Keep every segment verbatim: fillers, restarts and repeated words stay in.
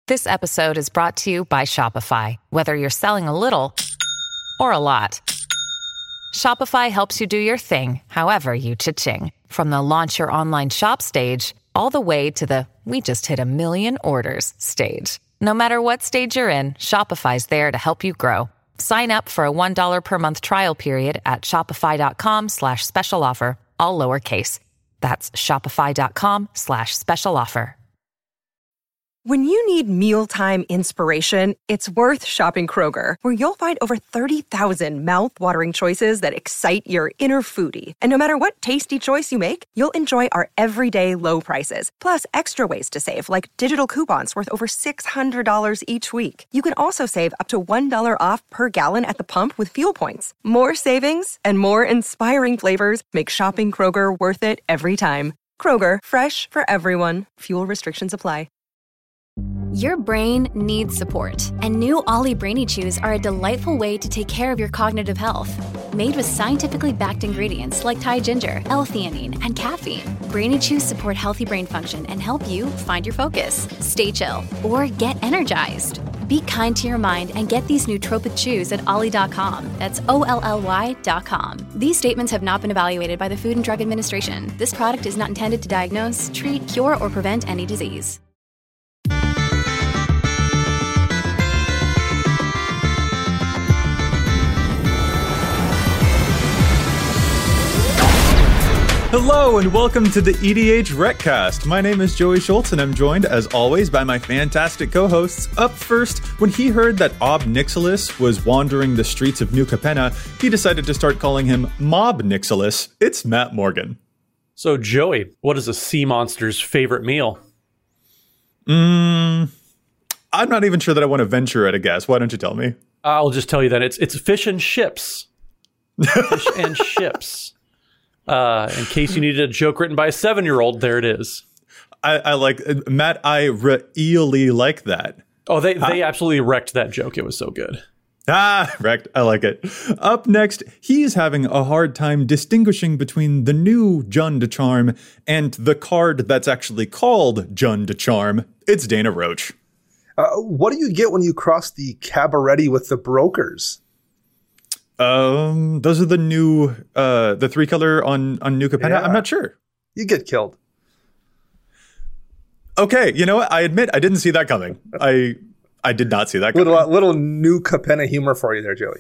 This episode is brought to you by Shopify. Whether you're selling a little or a lot, Shopify helps you do your thing, however you cha-ching. From the launch your online shop stage, all the way to the we just hit a million orders stage. No matter what stage you're in, Shopify's there to help you grow. Sign up for a one dollar per month trial period at shopify.com slash special offer, all lowercase. That's shopify.com slash special offer. When you need mealtime inspiration, it's worth shopping Kroger, where you'll find over thirty thousand mouth-watering choices that excite your inner foodie. And no matter what tasty choice you make, you'll enjoy our everyday low prices, plus extra ways to save, like digital coupons worth over six hundred dollars each week. You can also save up to one dollar off per gallon at the pump with fuel points. More savings and more inspiring flavors make shopping Kroger worth it every time. Kroger, fresh for everyone. Fuel restrictions apply. Your brain needs support, and new Ollie Brainy Chews are a delightful way to take care of your cognitive health. Made with scientifically backed ingredients like Thai ginger, L-theanine, and caffeine, Brainy Chews support healthy brain function and help you find your focus, stay chill, or get energized. Be kind to your mind and get these nootropic chews at ollie dot com. That's O L L Y dot com. These statements have not been evaluated by the Food and Drug Administration. This product is not intended to diagnose, treat, cure, or prevent any disease. Hello and welcome to the E D H Recast. My name is Joey Schultz and I'm joined, as always, by my fantastic co-hosts. Up first, when he heard that Ob Nixilis was wandering the streets of New Capenna, he decided to start calling him Mob Nixilis. It's Matt Morgan. So, Joey, what is a sea monster's favorite meal? Mm, I'm not even sure that I want to venture at a guess. Why don't you tell me? I'll just tell you that it's it's fish and chips. Fish and chips. Uh, in case you needed a joke written by a seven-year-old, there it is. I, I like Matt. I really like that. Oh, they huh? they absolutely wrecked that joke. It was so good. Ah, wrecked. I like it. Up next, he's having a hard time distinguishing between the new Jund de Charm and the card that's actually called Jund de Charm. It's Dana Roach. Uh, what do you get when you cross the Cabaretti with the Brokers? Um, those are the new, uh, the three color on, on New Capenna. Yeah. I'm not sure. You get killed. Okay. You know what? I admit I didn't see that coming. I, I did not see that coming. Little, little New Capenna humor for you there, Joey.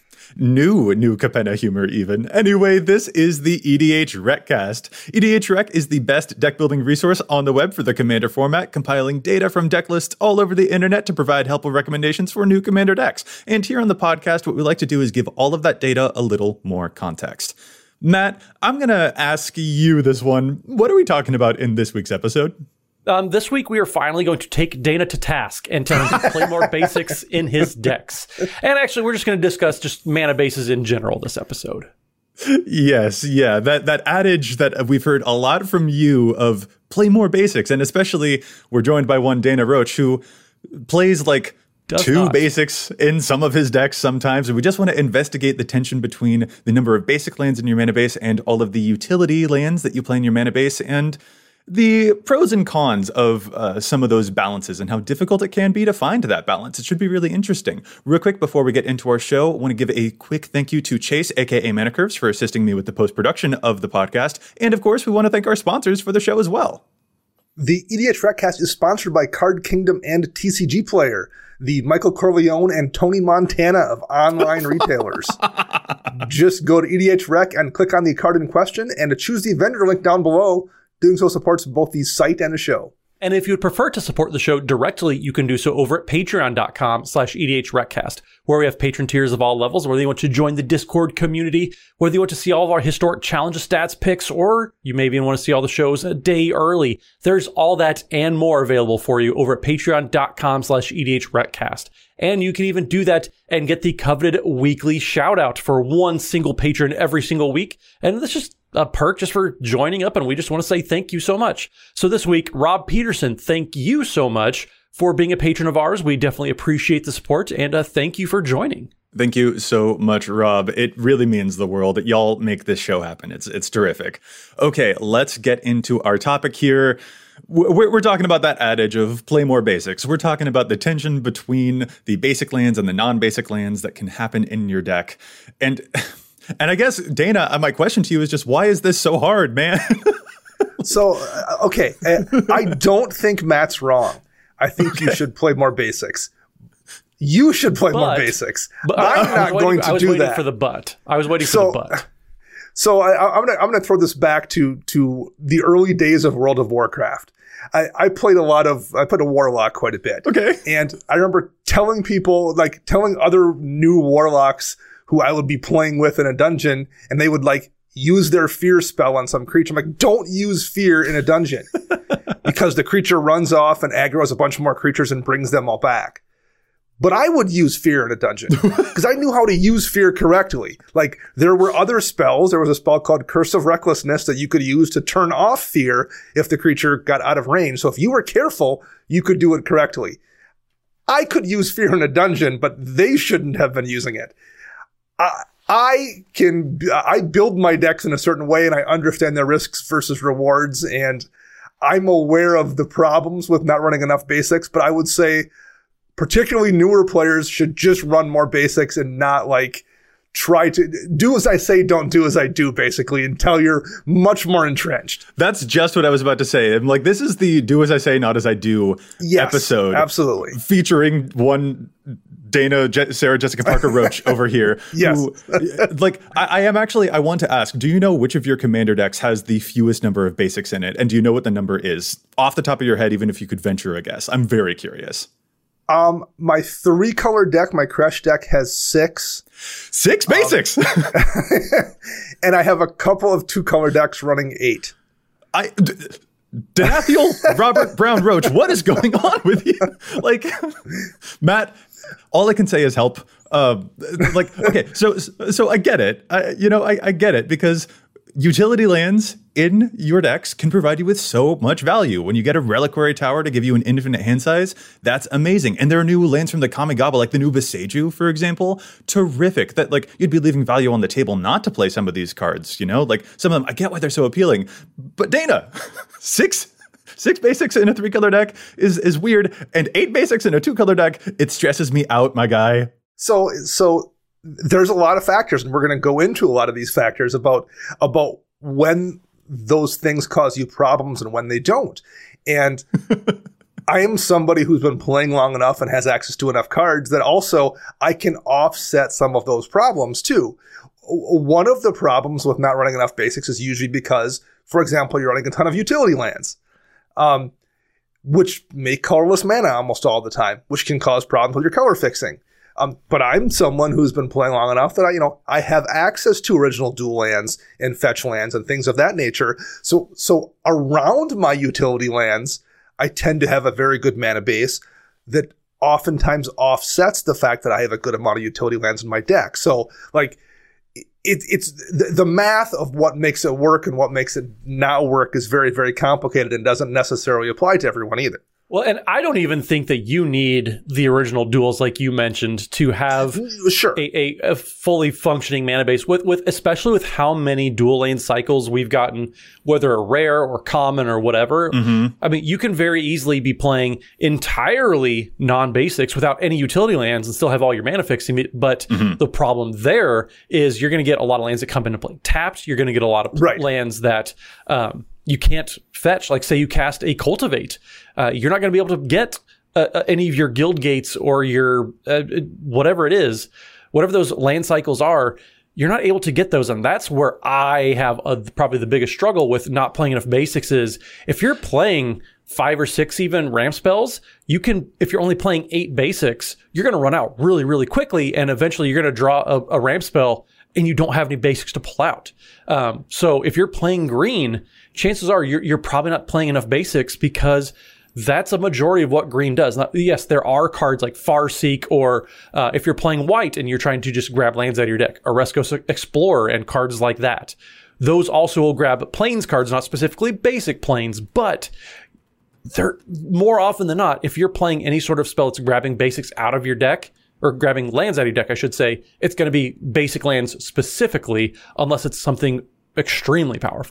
New, new Capenna humor even. Anyway, this is the E D H Recast. E D H Rec is the best deck building resource on the web for the Commander format, compiling data from deck lists all over the internet to provide helpful recommendations for new Commander decks. And here on the podcast, what we like to do is give all of that data a little more context. Matt, I'm going to ask you this one. What are we talking about in this week's episode? Um, this week, we are finally going to take Dana to task and tell him to play more basics in his decks. And actually, we're just going to discuss just mana bases in general this episode. Yes, yeah. That that adage that we've heard a lot from you of play more basics. And especially, we're joined by one Dana Roach who plays like Does two not. basics in some of his decks sometimes. And we just want to investigate the tension between the number of basic lands in your mana base and all of the utility lands that you play in your mana base, and the pros and cons of uh, some of those balances and how difficult it can be to find that balance. It should be really interesting. Real quick, before we get into our show, I want to give a quick thank you to Chase, aka Mana Curves, for assisting me with the post-production of the podcast. And of course, we want to thank our sponsors for the show as well. The E D H Recast is sponsored by Card Kingdom and T C G Player, the Michael Corleone and Tony Montana of online retailers. Just go to E D H Rec and click on the card in question and choose the vendor link down below. Doing so supports both the site and the show. And if you would prefer to support the show directly, you can do so over at patreon.com slash EDHRecast, where we have patron tiers of all levels, whether you want to join the Discord community, whether you want to see all of our historic challenge stats picks, or you maybe even want to see all the shows a day early. There's all that and more available for you over at patreon.com slash EDHRecast. And you can even do that and get the coveted weekly shout out for one single patron every single week. And that's just a perk just for joining up, and we just want to say thank you so much. So this week, Rob Peterson, thank you so much for being a patron of ours. We definitely appreciate the support, and uh, thank you for joining. Thank you so much, Rob. It really means the world that y'all make this show happen. It's it's terrific. Okay, let's get into our topic here. We're, we're talking about that adage of play more basics. We're talking about the tension between the basic lands and the non-basic lands that can happen in your deck. And and I guess, Dana, my question to you is just, why is this so hard, man? So, uh, okay, I don't think Matt's wrong. I think okay. you should play more basics. You should play but, more basics. But I'm I, not I going waiting, to I was do waiting that. for the but. I was waiting so, for the but. So I, I'm gonna I'm gonna throw this back to to the early days of World of Warcraft. I, I played a lot of I played a warlock quite a bit. Okay, and I remember telling people, like telling other new warlocks who I would be playing with in a dungeon, and they would like use their fear spell on some creature. I'm like, don't use fear in a dungeon because the creature runs off and aggroes a bunch more creatures and brings them all back. But I would use fear in a dungeon because I knew how to use fear correctly. Like there were other spells. There was a spell called Curse of Recklessness that you could use to turn off fear if the creature got out of range. So if you were careful, you could do it correctly. I could use fear in a dungeon, but they shouldn't have been using it. I, I can, I build my decks in a certain way and I understand their risks versus rewards. And I'm aware of the problems with not running enough basics, but I would say particularly newer players should just run more basics and not like try to do as I say, don't do as I do, basically, until you're much more entrenched. That's just what I was about to say. I'm like, this is the do as I say, not as I do yes, episode. Absolutely. Featuring one Dana, Je- Sarah Jessica Parker Roach over here. Yes. Who, like, I, I am actually, I want to ask, do you know which of your commander decks has the fewest number of basics in it? And do you know what the number is? Off the top of your head, even if you could venture a guess. I'm very curious. Um, my three color deck, my Crash deck has six. Six basics. Um, and I have a couple of two color decks running eight. I, D- Dathiel Robert Brown Roach, what is going on with you? Like, Matt, all I can say is help. Uh, like, okay, so so I get it. I, you know, I, I get it because utility lands in your decks can provide you with so much value. When you get a Reliquary Tower to give you an infinite hand size, that's amazing. And there are new lands from the Kamigawa, like the new Boseiju, for example. Terrific. That, like, you'd be leaving value on the table not to play some of these cards, you know? Like, some of them, I get why they're so appealing. But Dana, six six basics in a three-color deck is is weird. And eight basics in a two-color deck, it stresses me out, my guy. So, so there's a lot of factors, and we're going to go into a lot of these factors about about when those things cause you problems and when they don't. And I am somebody who's been playing long enough and has access to enough cards that also I can offset some of those problems too. One of the problems with not running enough basics is usually because, for example, you're running a ton of utility lands, um, which make colorless mana almost all the time, which can cause problems with your color fixing. Um, but I'm someone who's been playing long enough that I, you know, I have access to original dual lands and fetch lands and things of that nature. So, so around my utility lands, I tend to have a very good mana base that oftentimes offsets the fact that I have a good amount of utility lands in my deck. So, like, it, it's the, the math of what makes it work and what makes it not work is very, very complicated and doesn't necessarily apply to everyone either. Well, and I don't even think that you need the original duels like you mentioned to have sure. a, a, a fully functioning mana base with, with, especially with how many dual lane cycles we've gotten, whether rare or common or whatever. Mm-hmm. I mean, you can very easily be playing entirely non-basics without any utility lands and still have all your mana fixing. But mm-hmm. the problem there is you're going to get a lot of lands that come into play tapped. You're going to get a lot of right. lands that, um, you can't fetch. Like, say you cast a Cultivate. Uh, you're not going to be able to get uh, uh, any of your guild gates or your uh, whatever it is, whatever those land cycles are, you're not able to get those. And that's where I have a, probably the biggest struggle with not playing enough basics is if you're playing five or six even ramp spells, you can, if you're only playing eight basics, you're going to run out really, really quickly. And eventually you're going to draw a, a ramp spell and you don't have any basics to pull out. Um, so if you're playing green, chances are you're, you're probably not playing enough basics because that's a majority of what green does. Now, yes, there are cards like Farseek, or uh, if you're playing white and you're trying to just grab lands out of your deck, Oreskos Explorer and cards like that. Those also will grab plains cards, not specifically basic plains, but they're more often than not, if you're playing any sort of spell that's grabbing basics out of your deck, or grabbing lands out of your deck, I should say, it's going to be basic lands specifically, unless it's something extremely powerful.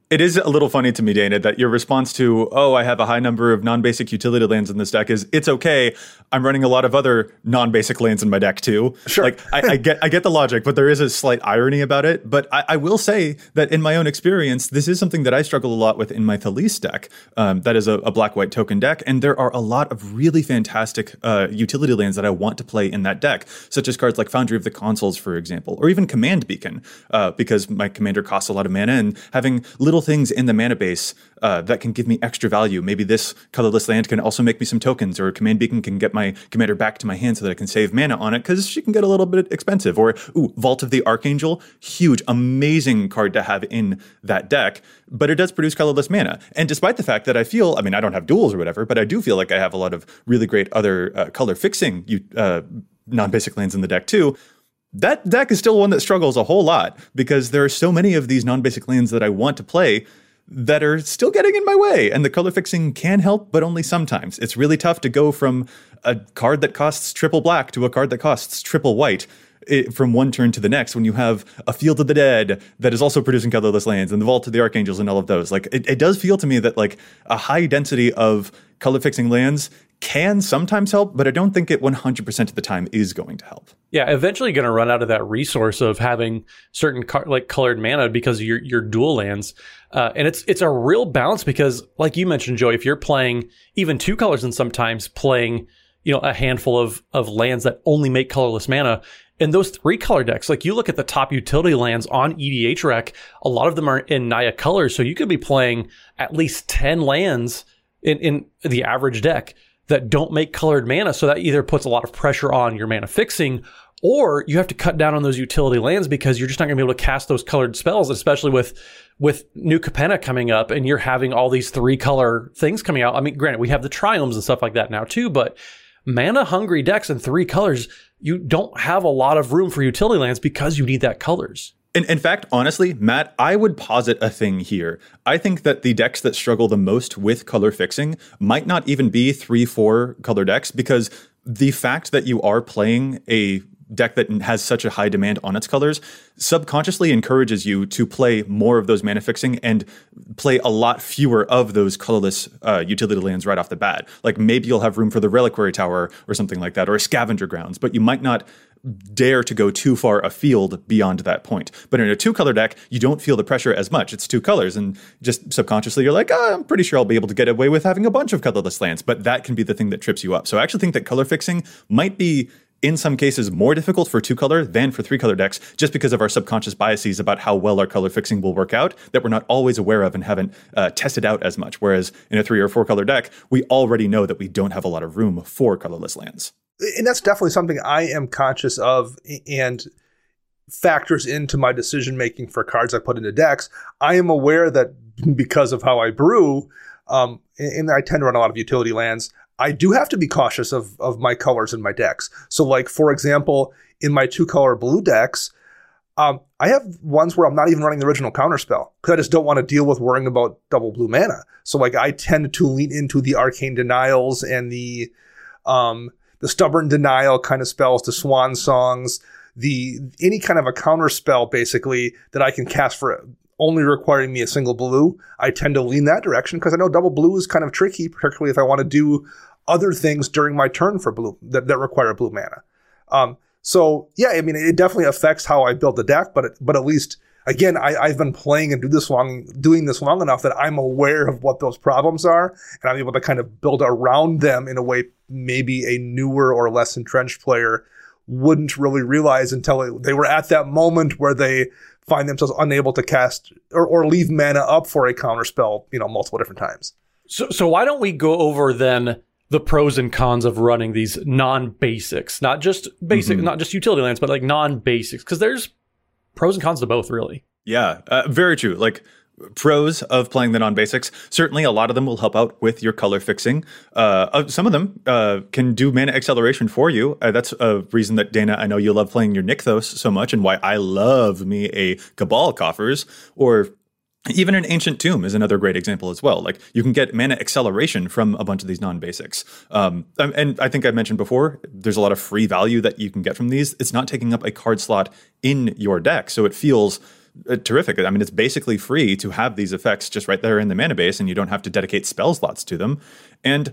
It is a little funny to me, Dana, that your response to, oh, I have a high number of non-basic utility lands in this deck is, it's okay. I'm running a lot of other non-basic lands in my deck too. Sure. Like, I, I get I get the logic, but there is a slight irony about it. But I, I will say that in my own experience, this is something that I struggle a lot with in my Thalisse deck. Um, that is a, a black-white token deck. And there are a lot of really fantastic uh, utility lands that I want to play in that deck, such as cards like Foundry of the Consuls, for example, or even Command Beacon, uh, because my commander costs a lot of mana, and having little things in the mana base uh, that can give me extra value. Maybe this colorless land can also make me some tokens, or Command Beacon can get my commander back to my hand so that I can save mana on it, because she can get a little bit expensive. Or, ooh, Vault of the Archangel, huge, amazing card to have in that deck, but it does produce colorless mana. And despite the fact that I feel, I mean, I don't have duels or whatever, but I do feel like I have a lot of really great other uh, color fixing uh, non-basic lands in the deck too, that deck is still one that struggles a whole lot, because there are so many of these non-basic lands that I want to play that are still getting in my way. And the color fixing can help, but only sometimes. It's really tough to go from a card that costs triple black to a card that costs triple white it, from one turn to the next, when you have a Field of the Dead that is also producing colorless lands, and the Vault of the Archangels and all of those. Like, it, it does feel to me that like a high density of color fixing lands can sometimes help, but I don't think it one hundred percent of the time is going to help. Yeah, eventually going to run out of that resource of having certain car- like colored mana because of your, your dual lands. Uh, and it's it's a real balance because, like you mentioned, Joey, if you're playing even two colors and sometimes playing, you know, a handful of, of lands that only make colorless mana, in those three color decks, like you look at the top utility lands on E D H Rec, a lot of them are in Naya colors. So you could be playing at least ten lands in, in the average deck that don't make colored mana. So that either puts a lot of pressure on your mana fixing, or you have to cut down on those utility lands because you're just not going to be able to cast those colored spells, especially with with New Capenna coming up and you're having all these three color things coming out. I mean, granted, we have the triomes and stuff like that now too, but mana hungry decks in three colors, you don't have a lot of room for utility lands because you need that colors. In, in fact, honestly, Matt, I would posit a thing here. I think that the decks that struggle the most with color fixing might not even be three, four color decks, because the fact that you are playing a deck that has such a high demand on its colors subconsciously encourages you to play more of those mana fixing and play a lot fewer of those colorless uh, utility lands right off the bat. Like maybe you'll have room for the Reliquary Tower or something like that, or a Scavenger Grounds, but you might not dare to go too far afield beyond that point. But in a two-color deck, you don't feel the pressure as much. It's two colors, and just subconsciously you're like, oh, I'm pretty sure I'll be able to get away with having a bunch of colorless lands, but that can be the thing that trips you up. So I actually think that color fixing might be, in some cases, more difficult for two-color than for three-color decks, just because of our subconscious biases about how well our color fixing will work out that we're not always aware of and haven't uh, tested out as much. Whereas in a three or four-color deck, we already know that we don't have a lot of room for colorless lands. And that's definitely something I am conscious of and factors into my decision-making for cards I put into decks. I am aware that because of how I brew, um, and I tend to run a lot of utility lands, I do have to be cautious of, of my colors in my decks. So like, for example, in my two-color blue decks, um, I have ones where I'm not even running the original counterspell because I just don't want to deal with worrying about double blue mana. So like, I tend to lean into the Arcane Denials and the... Um, the Stubborn Denial kind of spells, the Swan Songs, the any kind of a counter spell basically that I can cast for only requiring me a single blue. I tend to lean that direction because I know double blue is kind of tricky, particularly if I want to do other things during my turn for blue that, that require blue mana. Um, so yeah, I mean, it definitely affects how I build the deck, but it, but at least again, I, I've been playing and do this long, doing this long enough that I'm aware of what those problems are, and I'm able to kind of build around them in a way maybe a newer or less entrenched player wouldn't really realize until it, they were at that moment where they find themselves unable to cast or, or leave mana up for a counterspell, you know, multiple different times. So, so why don't we go over then the pros and cons of running these non-basics, not just basic, mm-hmm. not just utility lands, but like non-basics, because there's pros and cons to both, really. Yeah, uh, very true. Like, pros of playing the non-basics, certainly a lot of them will help out with your color fixing. Uh, some of them uh, can do mana acceleration for you. Uh, that's a reason that, Dana, I know you love playing your Nykthos so much, and why I love me a Cabal Coffers, or even an Ancient Tomb is another great example as well. Like, you can get mana acceleration from a bunch of these non-basics. Um, and I think I mentioned before, there's a lot of free value that you can get from these. It's not taking up a card slot in your deck, so it feels uh, terrific. I mean, it's basically free to have these effects just right there in the mana base, and you don't have to dedicate spell slots to them. And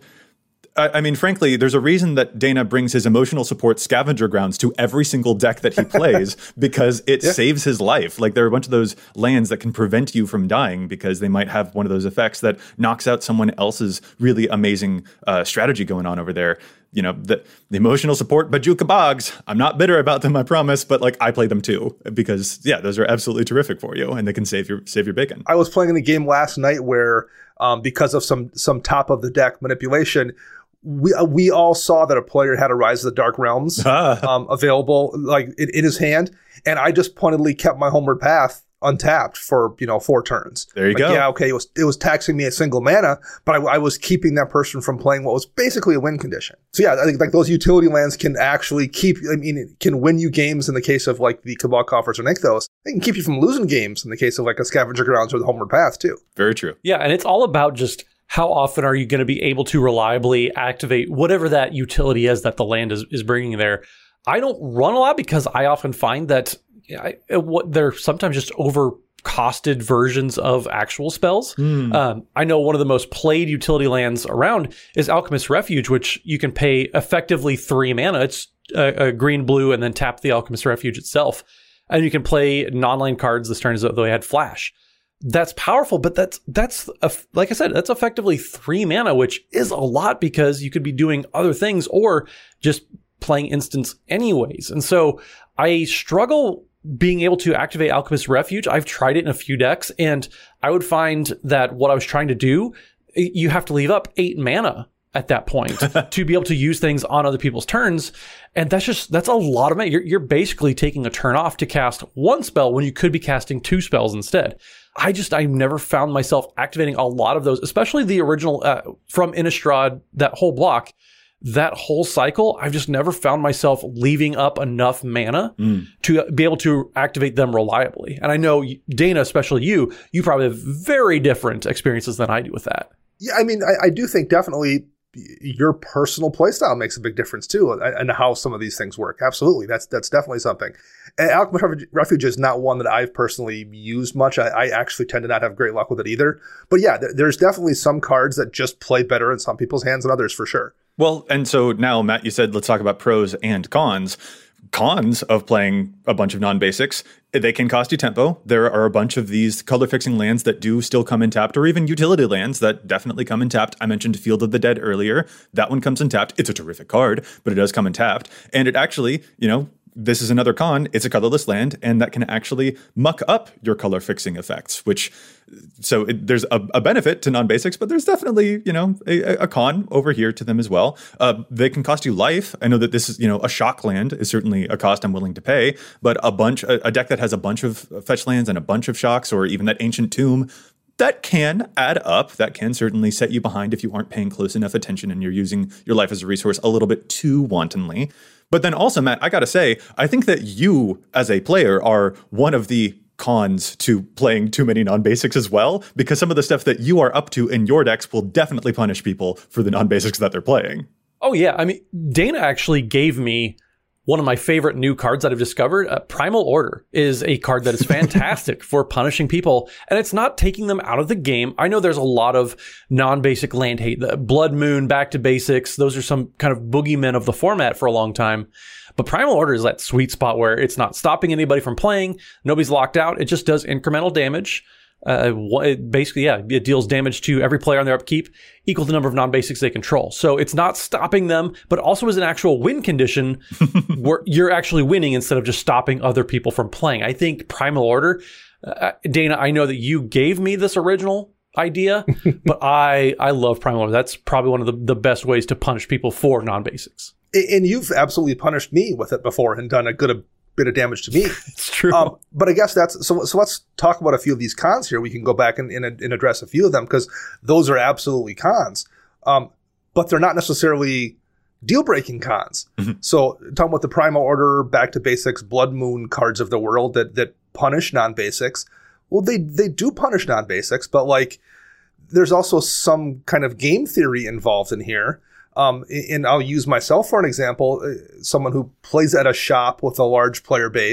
I mean, frankly, there's a reason that Dana brings his emotional support Scavenger Grounds to every single deck that he plays, because it yeah. saves his life. Like, there are a bunch of those lands that can prevent you from dying because they might have one of those effects that knocks out someone else's really amazing uh, strategy going on over there. You know, the, the emotional support Bojuka Bogs, I'm not bitter about them, I promise, but like, I play them too, because yeah, those are absolutely terrific for you, and they can save your save your bacon. I was playing in a game last night where, um, because of some some top of the deck manipulation, we uh, we all saw that a player had a Rise of the Dark Realms ah. um, available, like in, in his hand, and I just pointedly kept my Homeward Path untapped for, you know, four turns. There you like, go. Yeah, okay, it was it was taxing me a single mana, but I, I was keeping that person from playing what was basically a win condition. So yeah, I think like those utility lands can actually keep, I mean, it can win you games in the case of like the Cabal Coffers or Nykthos. They can keep you from losing games in the case of like a Scavenger Grounds or the Homeward Path too. Very true. Yeah, and it's all about just how often are you going to be able to reliably activate whatever that utility is that the land is, is bringing there. I don't run a lot because I often find that I, what they're sometimes just over-costed versions of actual spells. Mm. Um, I know one of the most played utility lands around is Alchemist's Refuge, which you can pay effectively three mana. It's a, a green, blue, and then tap the Alchemist's Refuge itself. And you can play non-land cards this turn as though they had flash. That's powerful, but that's, that's a, like I said, that's effectively three mana, which is a lot because you could be doing other things or just playing instants anyways. And so I struggle being able to activate Alchemist's Refuge. I've tried it in a few decks, and I would find that what I was trying to do, you have to leave up eight mana at that point to be able to use things on other people's turns. And that's just, that's a lot of mana. You're, you're basically taking a turn off to cast one spell when you could be casting two spells instead. I just, I've never found myself activating a lot of those, especially the original uh, from Innistrad, that whole block, that whole cycle. I've just never found myself leaving up enough mana mm. to be able to activate them reliably. And I know, Dana, especially you, you probably have very different experiences than I do with that. Yeah, I mean, I, I do think definitely your personal playstyle makes a big difference too, and, and how some of these things work. Absolutely, that's that's definitely something. And Alchemist Refuge is not one that I've personally used much. I, I actually tend to not have great luck with it either. But yeah, th- there's definitely some cards that just play better in some people's hands than others, for sure. Well, and so now, Matt, you said let's talk about pros and cons. Cons of playing a bunch of non-basics, they can cost you tempo. There are a bunch of these color-fixing lands that do still come in tapped, or even utility lands that definitely come in tapped. I mentioned Field of the Dead earlier. That one comes in tapped. It's a terrific card, but it does come in tapped. And it actually, you know, this is another con. It's a colorless land, and that can actually muck up your color fixing effects, which, so it, there's a, a benefit to non-basics, but there's definitely, you know, a, a con over here to them as well. Uh, they can cost you life. I know that this is, you know, a shock land is certainly a cost I'm willing to pay, but a bunch, a, a deck that has a bunch of fetch lands and a bunch of shocks, or even that Ancient Tomb, that can add up. That can certainly set you behind if you aren't paying close enough attention and you're using your life as a resource a little bit too wantonly. But then also, Matt, I got to say, I think that you as a player are one of the cons to playing too many non-basics as well, because some of the stuff that you are up to in your decks will definitely punish people for the non-basics that they're playing. Oh, yeah. I mean, Dana actually gave me one of my favorite new cards that I've discovered. Uh, Primal Order is a card that is fantastic for punishing people, and it's not taking them out of the game. I know there's a lot of non-basic land hate. The Blood Moon, Back to Basics, those are some kind of boogeymen of the format for a long time. But Primal Order is that sweet spot where it's not stopping anybody from playing. Nobody's locked out. It just does incremental damage. Uh, it basically, yeah, it deals damage to every player on their upkeep, equal to the number of non-basics they control. So it's not stopping them, but also is an actual win condition where you're actually winning instead of just stopping other people from playing. I think Primal Order, uh, Dana, I know that you gave me this original idea, but I I love Primal Order. That's probably one of the, the best ways to punish people for non-basics. And you've absolutely punished me with it before and done a good bit of damage to me. It's true. Um, but I guess that's, so So let's talk about a few of these cons here. We can go back and, and, and address a few of them, because those are absolutely cons. Um, but they're not necessarily deal-breaking cons. Mm-hmm. So talking about the Primal Order, Back to Basics, Blood Moon cards of the world that that punish non-basics. Well, they they do punish non-basics, but like there's also some kind of game theory involved in here. Um, and I'll use myself for an example, uh, someone who plays at a shop with a large player base.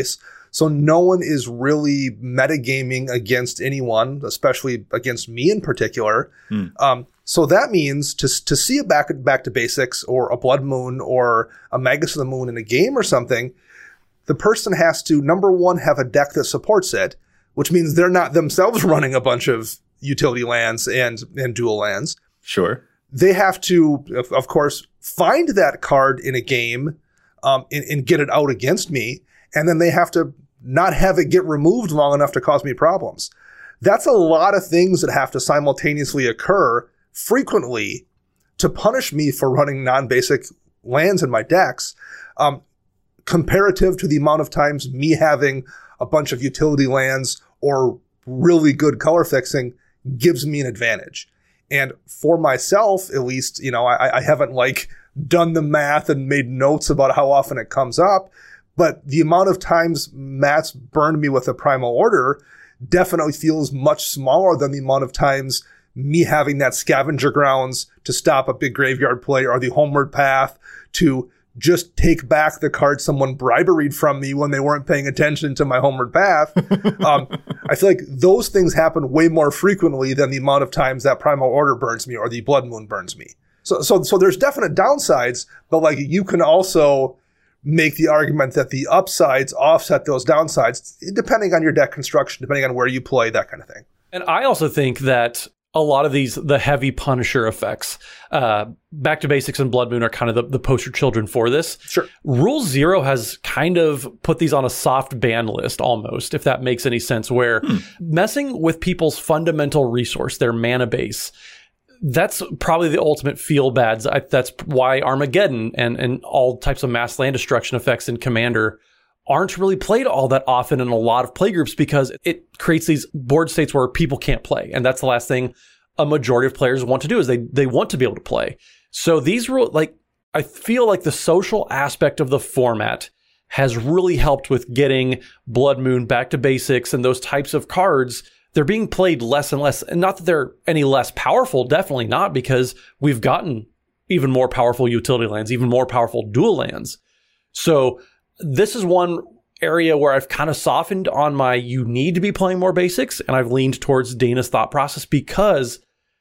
So no one is really metagaming against anyone, especially against me in particular. Mm. Um, so that means to to see a back, back to basics or a Blood Moon or a Magus of the Moon in a game or something, the person has to, number one, have a deck that supports it, which means they're not themselves running a bunch of utility lands and, and dual lands. Sure. They have to, of, of course, find that card in a game um, and, and get it out against me. And then they have to not have it get removed long enough to cause me problems. That's a lot of things that have to simultaneously occur frequently to punish me for running non-basic lands in my decks, um, comparative to the amount of times me having a bunch of utility lands or really good color fixing gives me an advantage. And for myself, at least, you know, I, I haven't like done the math and made notes about how often it comes up, but the amount of times Matt's burned me with a Primal Order definitely feels much smaller than the amount of times me having that Scavenger Grounds to stop a big graveyard play or the Homeward Path to just take back the card someone briberied from me when they weren't paying attention to my Homeward Path. um, I feel like those things happen way more frequently than the amount of times that Primal Order burns me or the Blood Moon burns me. So, so, so there's definite downsides, but like you can also make the argument that the upsides offset those downsides, depending on your deck construction, depending on where you play, that kind of thing. And I also think that a lot of these, the heavy Punisher effects, uh, Back to Basics and Blood Moon are kind of the, the poster children for this. Sure. Rule Zero has kind of put these on a soft ban list almost, if that makes any sense, where hmm. messing with people's fundamental resource, their mana base, that's probably the ultimate feel bads. I, that's why Armageddon and, and all types of mass land destruction effects in Commander aren't really played all that often in a lot of playgroups because it creates these board states where people can't play. And that's the last thing a majority of players want to do is they, they want to be able to play. So these rules, like, I feel like the social aspect of the format has really helped with getting Blood Moon, Back to Basics, and those types of cards. They're being played less and less. And not that they're any less powerful, definitely not, because we've gotten even more powerful utility lands, even more powerful dual lands. So this is one area where I've kind of softened on my you need to be playing more basics, and I've leaned towards Dana's thought process because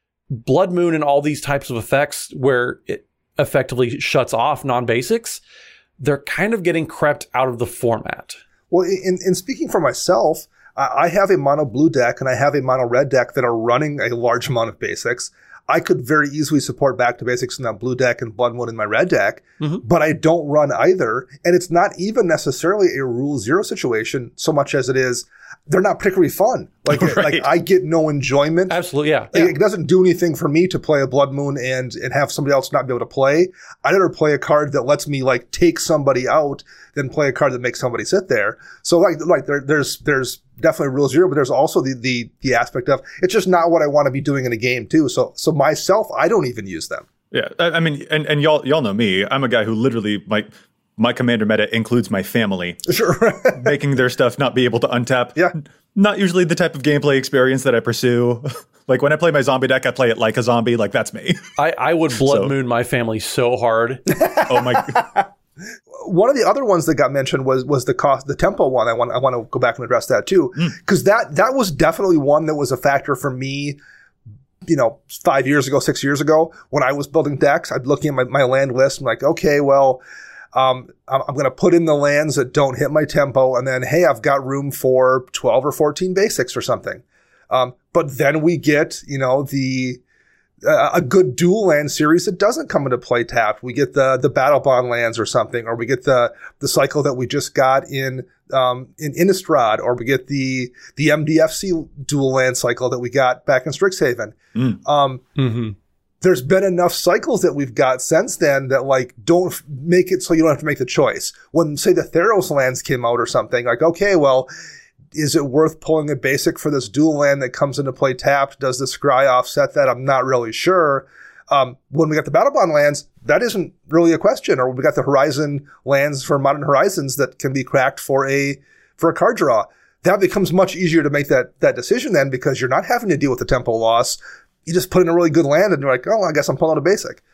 Blood Moon and all these types of effects where it effectively shuts off non-basics, they're kind of getting crept out of the format. Well, in, in speaking for myself, I have a mono blue deck and I have a mono red deck that are running a large amount of basics. I could very easily support Back to Basics in that blue deck and Blood Moon in my red deck, mm-hmm. but I don't run either. And it's not even necessarily a Rule Zero situation so much as it is they're not particularly fun. Like, right. like I get no enjoyment. Absolutely, yeah. Like, yeah. It doesn't do anything for me to play a Blood Moon and, and have somebody else not be able to play. I'd rather play a card that lets me like take somebody out than play a card that makes somebody sit there. So like, like there, there's, there's definitely Rule Zero, but there's also the, the, the aspect of it's just not what I want to be doing in a game too. So, so myself, I don't even use them. Yeah. I, I mean, and, and y'all, y'all know me. I'm a guy who literally like, my Commander meta includes my family. Sure. Making their stuff not be able to untap. Yeah. Not usually the type of gameplay experience that I pursue. Like when I play my zombie deck, I play it like a zombie. Like that's me. I, I would Blood so. Moon my family so hard. Oh my God. One of the other ones that got mentioned was was the cost, the tempo one. I want I want to go back and address that too, because mm. that that was definitely one that was a factor for me. You know, five years ago, six years ago, when I was building decks, I'd looking at my, my land list and like, okay, well, um, I'm, I'm going to put in the lands that don't hit my tempo, and then hey, I've got room for twelve or fourteen basics or something. Um, but then we get, you know, the Uh, a good dual land series that doesn't come into play tapped. We get the the Battle Bond lands or something, or we get the the cycle that we just got in um in Innistrad, or we get the the M D F C dual land cycle that we got back in Strixhaven. Mm. Um, mm-hmm. There's been enough cycles that we've got since then that like don't f- make it so you don't have to make the choice. When say the Theros lands came out or something, like okay, well, is it worth pulling a basic for this dual land that comes into play tapped? Does the scry offset that? I'm not really sure. Um, when we got the Battle Bond lands, that isn't really a question. Or we got the Horizon lands for Modern Horizons that can be cracked for a for a card draw. That becomes much easier to make that that decision then, because you're not having to deal with the tempo loss. You just put in a really good land and you're like, oh, I guess I'm pulling a basic.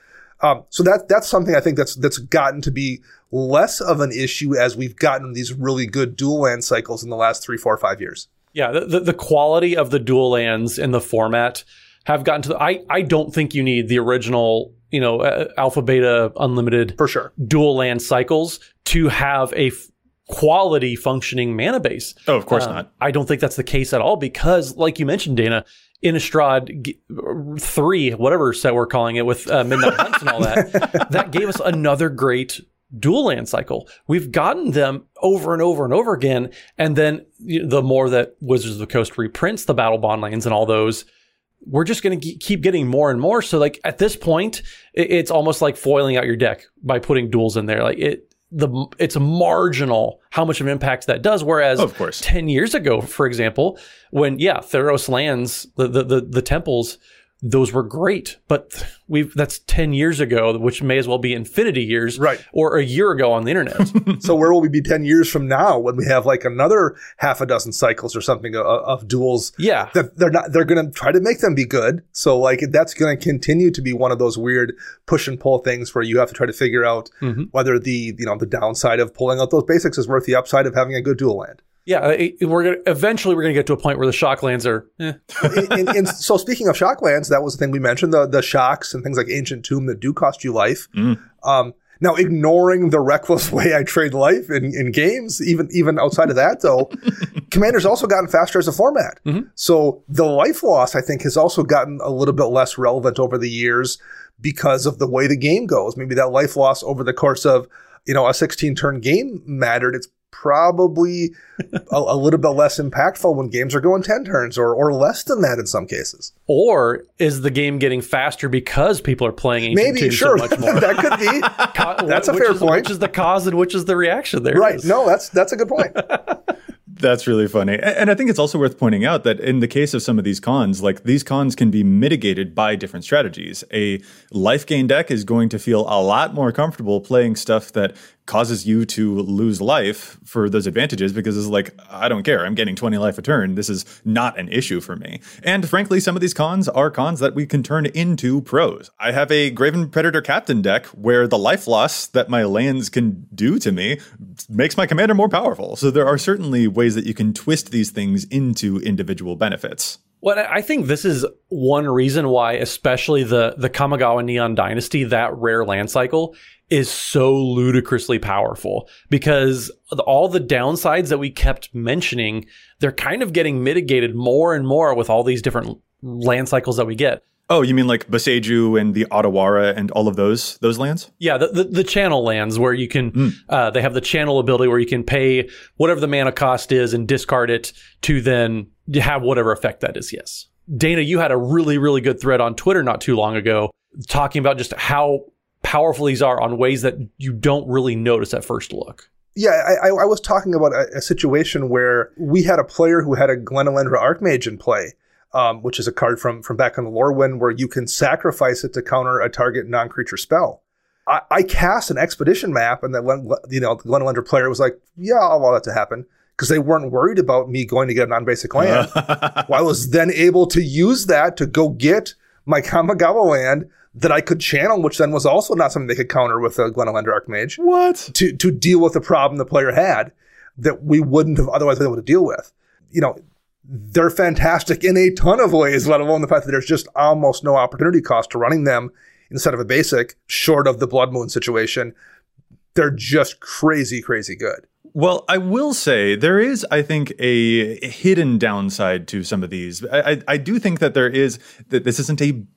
Um, so that that's something I think that's that's gotten to be less of an issue as we've gotten these really good dual land cycles in the last three, four, five years. Yeah, the, the, the quality of the dual lands in the format have gotten to the, I, I don't think you need the original, you know, uh, alpha, beta, unlimited for sure dual land cycles to have a f- quality functioning mana base. Oh, of course um, not. I don't think that's the case at all because, like you mentioned, Dana, Innistrad three, whatever set we're calling it, with uh, Midnight Hunts and all that, that gave us another great dual land cycle. We've gotten them over and over and over again, and then you know, the more that Wizards of the Coast reprints the Battle Bond lands and all those, we're just going to ge- keep getting more and more. So, like at this point, it, it's almost like foiling out your deck by putting duals in there. Like it. The it's marginal how much of an impact that does. Whereas, oh, of course, ten years ago, for example, when yeah, Theros lands the the the, the temples, those were great. But we've that's ten years ago, which may as well be infinity years, right? Or a year ago on the internet. So where will we be ten years from now when we have like another half a dozen cycles or something of, of duels? Yeah, that they're not. They're going to try to make them be good. So like that's going to continue to be one of those weird push and pull things where you have to try to figure out mm-hmm. whether the you know the downside of pulling out those basics is worth the upside of having a good dual land. Yeah, it, we're gonna eventually we're gonna get to a point where the shock lands are. Eh. and, and, and so speaking of shock lands, that was the thing we mentioned, the the shocks and things like Ancient Tomb that do cost you life. Mm. Um, now, ignoring the reckless way I trade life in, in games, even even outside of that, though, Commander's also gotten faster as a format. Mm-hmm. So the life loss, I think, has also gotten a little bit less relevant over the years because of the way the game goes. Maybe that life loss over the course of you know a sixteen turn game mattered. It's probably a, a little bit less impactful when games are going ten turns or or less than that in some cases. Or is the game getting faster because people are playing Ancient Maybe, Tomb sure. so much more? That could be. Co- that's a which fair is, point. Which is the cause and which is the reaction there? Right. No, that's that's a good point. That's really funny. And I think it's also worth pointing out that in the case of some of these cons, like these cons can be mitigated by different strategies. A life gain deck is going to feel a lot more comfortable playing stuff that causes you to lose life for those advantages because it's like, I don't care. I'm getting twenty life a turn. This is not an issue for me. And frankly, some of these cons are cons that we can turn into pros. I have a Graven Predator Captain deck where the life loss that my lands can do to me makes my commander more powerful. So there are certainly ways that you can twist these things into individual benefits. Well, I think this is one reason why, especially the the Kamigawa Neon Dynasty, that rare land cycle, is so ludicrously powerful because all the downsides that we kept mentioning, they're kind of getting mitigated more and more with all these different land cycles that we get. Oh, you mean like Boseiju and the Otawara and all of those those lands? Yeah, the the, the channel lands where you can, mm. uh, they have the channel ability where you can pay whatever the mana cost is and discard it to then have whatever effect that is, yes. Dana, you had a really, really good thread on Twitter not too long ago talking about just how powerful these are on ways that you don't really notice at first look. Yeah, I, I was talking about a, a situation where we had a player who had a Glenelendra Archmage in play. Um, which is a card from from back in the Lorwyn where you can sacrifice it to counter a target non-creature spell. I, I cast an Expedition map, and the you know the Glenelendra player was like, "Yeah, I'll allow that to happen," because they weren't worried about me going to get a non-basic land. Well, I was then able to use that to go get my Kamigawa land that I could channel, which then was also not something they could counter with a Glenelendra Archmage. What? To to deal with the problem the player had that we wouldn't have otherwise been able to deal with. You know. They're fantastic in a ton of ways, let alone the fact that there's just almost no opportunity cost to running them instead of a basic, short of the Blood Moon situation. They're just crazy, crazy good. Well, I will say there is, I think, a hidden downside to some of these. I, I, I do think that there is, that this isn't a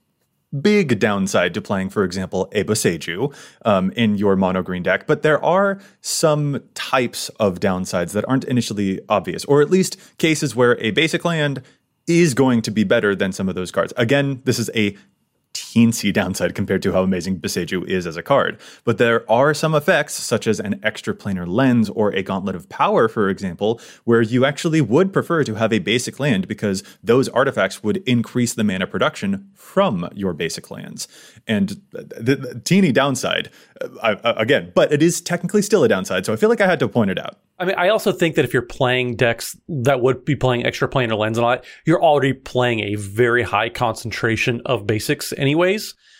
big downside to playing, for example, a Boseiju um, in your mono green deck, but there are some types of downsides that aren't initially obvious, or at least cases where a basic land is going to be better than some of those cards. Again, this is a teensy downside compared to how amazing Boseiju is as a card. But there are some effects, such as an extra planar lens or a Gauntlet of Power, for example, where you actually would prefer to have a basic land because those artifacts would increase the mana production from your basic lands. And the, the teeny downside, uh, uh, again, but it is technically still a downside, so I feel like I had to point it out. I mean, I also think that if you're playing decks that would be playing extra planar lens and all that, you're already playing a very high concentration of basics anyways.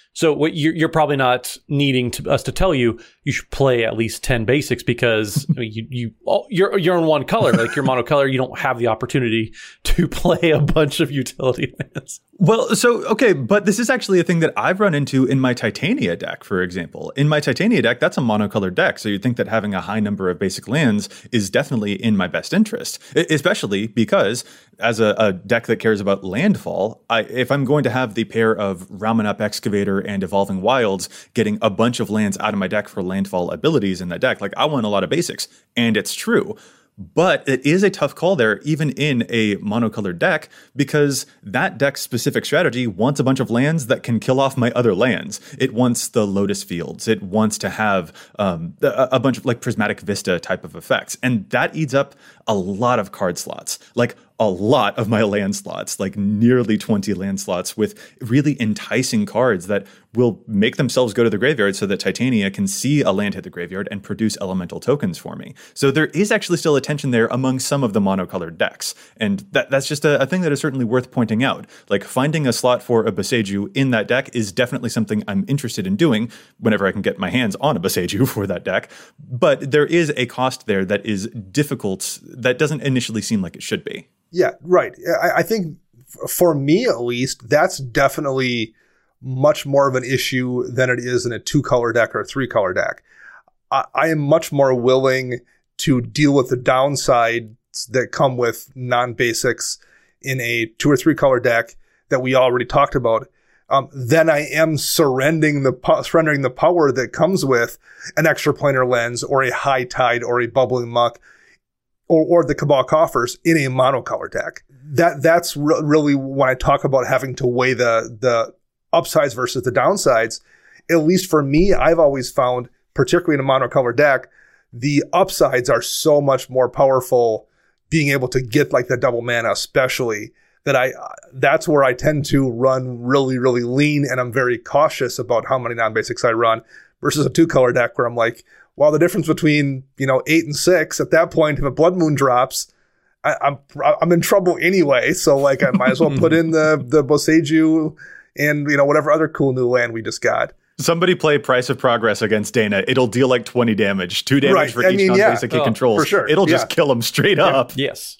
So what you're, you're probably not needing to, us to tell you you should play at least ten basics because I mean, you you you're you're in one color, like you're monocolor. You don't have the opportunity to play a bunch of utility lands. Well, so okay, but this is actually a thing that I've run into in my Titania deck, for example. In my Titania deck, that's a monocolored deck, so you'd think that having a high number of basic lands is definitely in my best interest, especially because as a, a deck that cares about landfall, I, if I'm going to have the pair of Ramunap Excavator and Evolving Wilds getting a bunch of lands out of my deck for landfall abilities in that deck, like I want a lot of basics, and it's true. But it is a tough call there, even in a monocolored deck, because that deck's specific strategy wants a bunch of lands that can kill off my other lands. It wants the Lotus Fields. It wants to have um, a, a bunch of like Prismatic Vista type of effects. And that eats up a lot of card slots, like a lot of my land slots, like nearly twenty land slots with really enticing cards that will make themselves go to the graveyard so that Titania can see a land hit the graveyard and produce elemental tokens for me. So there is actually still a tension there among some of the monocolored decks. And that, that's just a, a thing that is certainly worth pointing out. Like finding a slot for a Boseiju in that deck is definitely something I'm interested in doing whenever I can get my hands on a Boseiju for that deck. But there is a cost there that is difficult, that doesn't initially seem like it should be. Yeah, right. I, I think for me, at least, that's definitely much more of an issue than it is in a two-color deck or a three-color deck. I, I am much more willing to deal with the downsides that come with non-basics in a two- or three-color deck that we already talked about um, than I am surrendering the, po- surrendering the power that comes with an extraplanar lens or a High Tide or a Bubbling Muck Or, or the Cabal Coffers in a monocolor deck. That that's re- really when I talk about having to weigh the the upsides versus the downsides. At least for me, I've always found, particularly in a monocolor deck, the upsides are so much more powerful. Being able to get like the double mana, especially that I that's where I tend to run really really lean, and I'm very cautious about how many non-basics I run versus a two-color deck where I'm like, well, the difference between, you know, eight and six at that point, if a Blood Moon drops, I, I'm I'm in trouble anyway. So like, I might as well put in the the Boseiju and, you know, whatever other cool new land we just got. Somebody play Price of Progress against Dana. It'll deal like twenty damage, two damage right. for I each mean, non-basic yeah. he oh, controls. For sure. It'll yeah. just kill him straight up. Yes.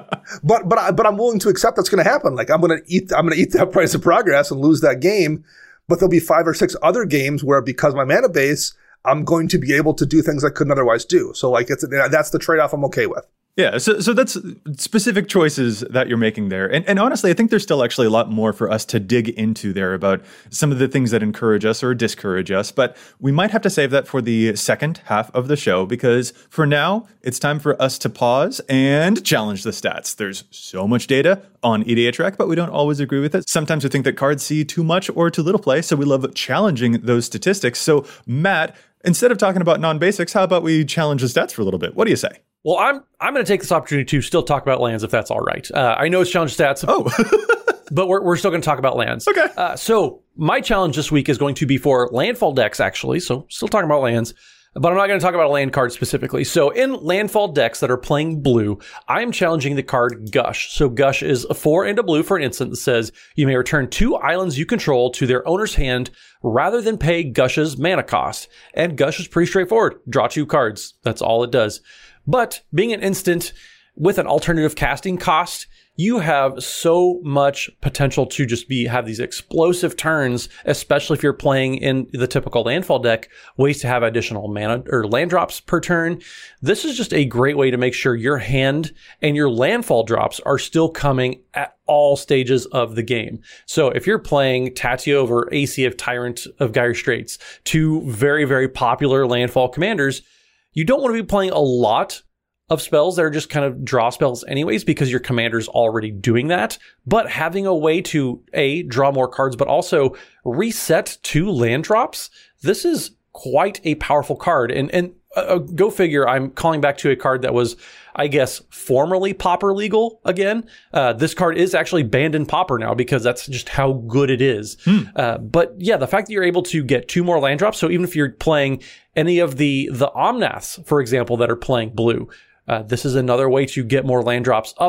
but but I, but I'm willing to accept that's going to happen. Like I'm going to eat I'm going to eat that Price of Progress and lose that game. But there'll be five or six other games where, because my mana base, I'm going to be able to do things I couldn't otherwise do. So like it's that's the trade-off I'm okay with. Yeah, so so that's specific choices that you're making there. And and honestly, I think there's still actually a lot more for us to dig into there about some of the things that encourage us or discourage us. But we might have to save that for the second half of the show, because for now, it's time for us to pause and challenge the stats. There's so much data on E D H Rec, but we don't always agree with it. Sometimes we think that cards see too much or too little play, so we love challenging those statistics. So Matt, instead of talking about non-basics, how about we challenge the stats for a little bit? What do you say? Well, I'm I'm going to take this opportunity to still talk about lands, if that's all right. Uh, I know it's challenge stats, oh, but we're we're still going to talk about lands. Okay. Uh, so my challenge this week is going to be for landfall decks, actually. So still talking about lands, but I'm not going to talk about a land card specifically. So in landfall decks that are playing blue, I am challenging the card Gush. So Gush is a four and a blue for an instant that says you may return two islands you control to their owner's hand rather than pay Gush's mana cost. And Gush is pretty straightforward. Draw two cards. That's all it does. But being an instant with an alternative casting cost, you have so much potential to just be have these explosive turns, especially if you're playing in the typical landfall deck, ways to have additional mana or land drops per turn. This is just a great way to make sure your hand and your landfall drops are still coming at all stages of the game. So if you're playing Tatia over A C of Tyrant of Gyre Straits, two very, very popular landfall commanders, you don't want to be playing a lot of spells that are just kind of draw spells anyways, because your commander's already doing that. But having a way to, A, draw more cards, but also reset two land drops, this is quite a powerful card. And and uh, go figure, I'm calling back to a card that was, I guess, formerly Pauper legal again. Uh, this card is actually banned in Pauper now because that's just how good it is. Hmm. Uh, but yeah, the fact that you're able to get two more land drops, so even if you're playing any of the, the Omnaths, for example, that are playing blue, uh, this is another way to get more land drops up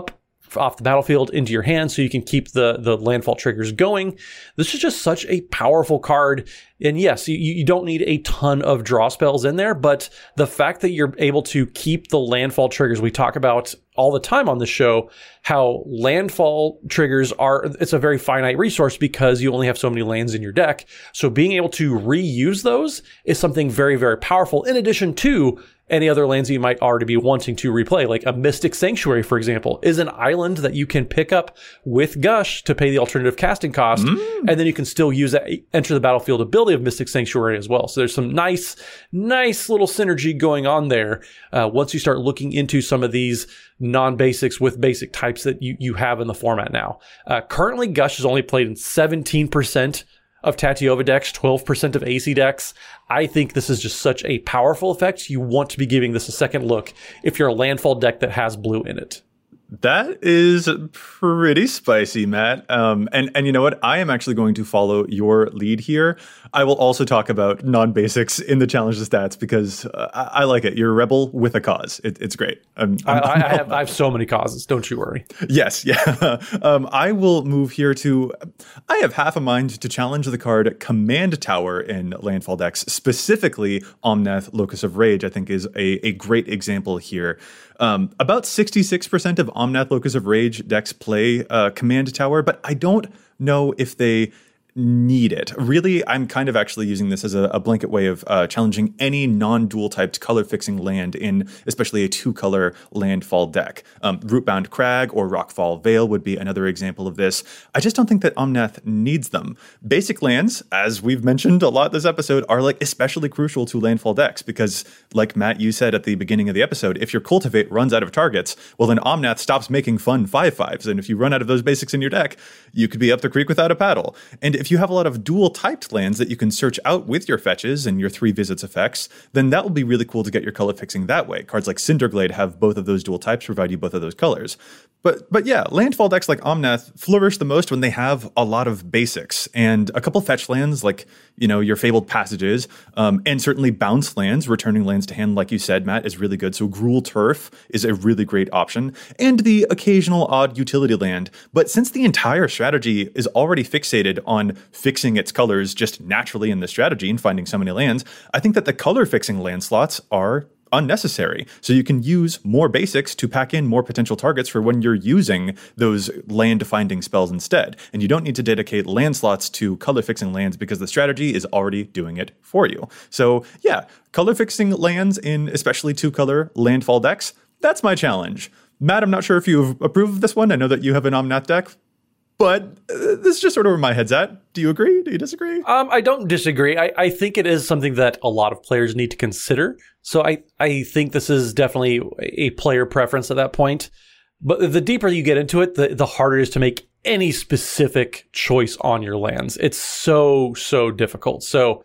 off the battlefield into your hand so you can keep the, the landfall triggers going. This is just such a powerful card. And yes, you, you don't need a ton of draw spells in there, but the fact that you're able to keep the landfall triggers, we talk about all the time on the show, how landfall triggers are, it's a very finite resource because you only have so many lands in your deck. So being able to reuse those is something very, very powerful, in addition to any other lands that you might already be wanting to replay. Like a Mystic Sanctuary, for example, is an island that you can pick up with Gush to pay the alternative casting cost, mm. and then you can still use that enter the battlefield ability of Mystic Sanctuary as well. So there's some nice, nice little synergy going on there uh, once you start looking into some of these non-basics with basic types that you, you have in the format now. Uh, currently, Gush is only played in seventeen percent of Tatyova decks, twelve percent of A C decks. I think this is just such a powerful effect. You want to be giving this a second look if you're a landfall deck that has blue in it. That is pretty spicy, Matt. Um, and, and you know what? I am actually going to follow your lead here. I will also talk about non-basics in the challenge the stats because uh, I, I like it. You're a rebel with a cause. It, it's great. I'm, I'm, I, I, have, I have so many causes. Don't you worry. Yes. Yeah. um, I will move here to, I have half a mind to challenge the card Command Tower in landfall decks. Specifically, Omnath Locus of Rage, I think, is a, a great example here. Um, about sixty-six percent of Omnath Locus of Rage decks play uh, Command Tower, but I don't know if they need it. Really, I'm kind of actually using this as a, a blanket way of uh, challenging any non-dual typed color fixing land in especially a two color landfall deck. Um, Rootbound Crag or Rockfall Vale would be another example of this. I just don't think that Omnath needs them. Basic lands, as we've mentioned a lot this episode, are like especially crucial to landfall decks because, like Matt, you said at the beginning of the episode, if your Cultivate runs out of targets, well then Omnath stops making fun five fives, and if you run out of those basics in your deck, you could be up the creek without a paddle. And if you have a lot of dual-typed lands that you can search out with your fetches and your three visits effects, then that will be really cool to get your color fixing that way. Cards like Cinderglade have both of those dual types, provide you both of those colors. But but yeah, landfall decks like Omnath flourish the most when they have a lot of basics and a couple fetch lands like, you know, your Fabled Passages, um, and certainly bounce lands, returning lands to hand, like you said, Matt, is really good. So Gruul Turf is a really great option, and the occasional odd utility land. But since the entire strategy is already fixated on fixing its colors just naturally in the strategy and finding so many lands, I think that the color fixing land slots are unnecessary. So you can use more basics to pack in more potential targets for when you're using those land finding spells instead. And you don't need to dedicate land slots to color fixing lands because the strategy is already doing it for you. So yeah, color fixing lands in especially two color landfall decks, that's my challenge. Matt, I'm not sure if you approve of this one. I know that you have an Omnath deck, but uh, this is just sort of where my head's at. Do you agree? Do you disagree? Um, I don't disagree. I, I think it is something that a lot of players need to consider. So I, I think this is definitely a player preference at that point. But the deeper you get into it, the, the harder it is to make any specific choice on your lands. It's so, so difficult. So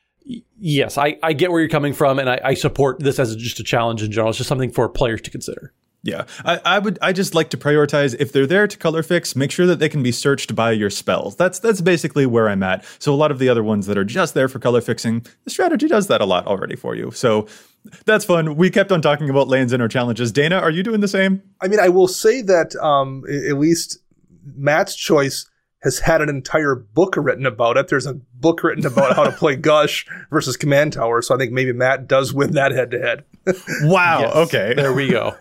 yes, I, I get where you're coming from, and I, I support this as just a challenge in general. It's just something for players to consider. Yeah, I, I would. I just like to prioritize if they're there to color fix, make sure that they can be searched by your spells. That's that's basically where I'm at. So a lot of the other ones that are just there for color fixing, the strategy does that a lot already for you. So that's fun. We kept on talking about lands in our challenges. Dana, are you doing the same? I mean, I will say that um, at least Matt's choice has had an entire book written about it. There's a book written about how to play Gush versus Command Tower. So I think maybe Matt does win that head to head. Wow. Yes, okay. There we go.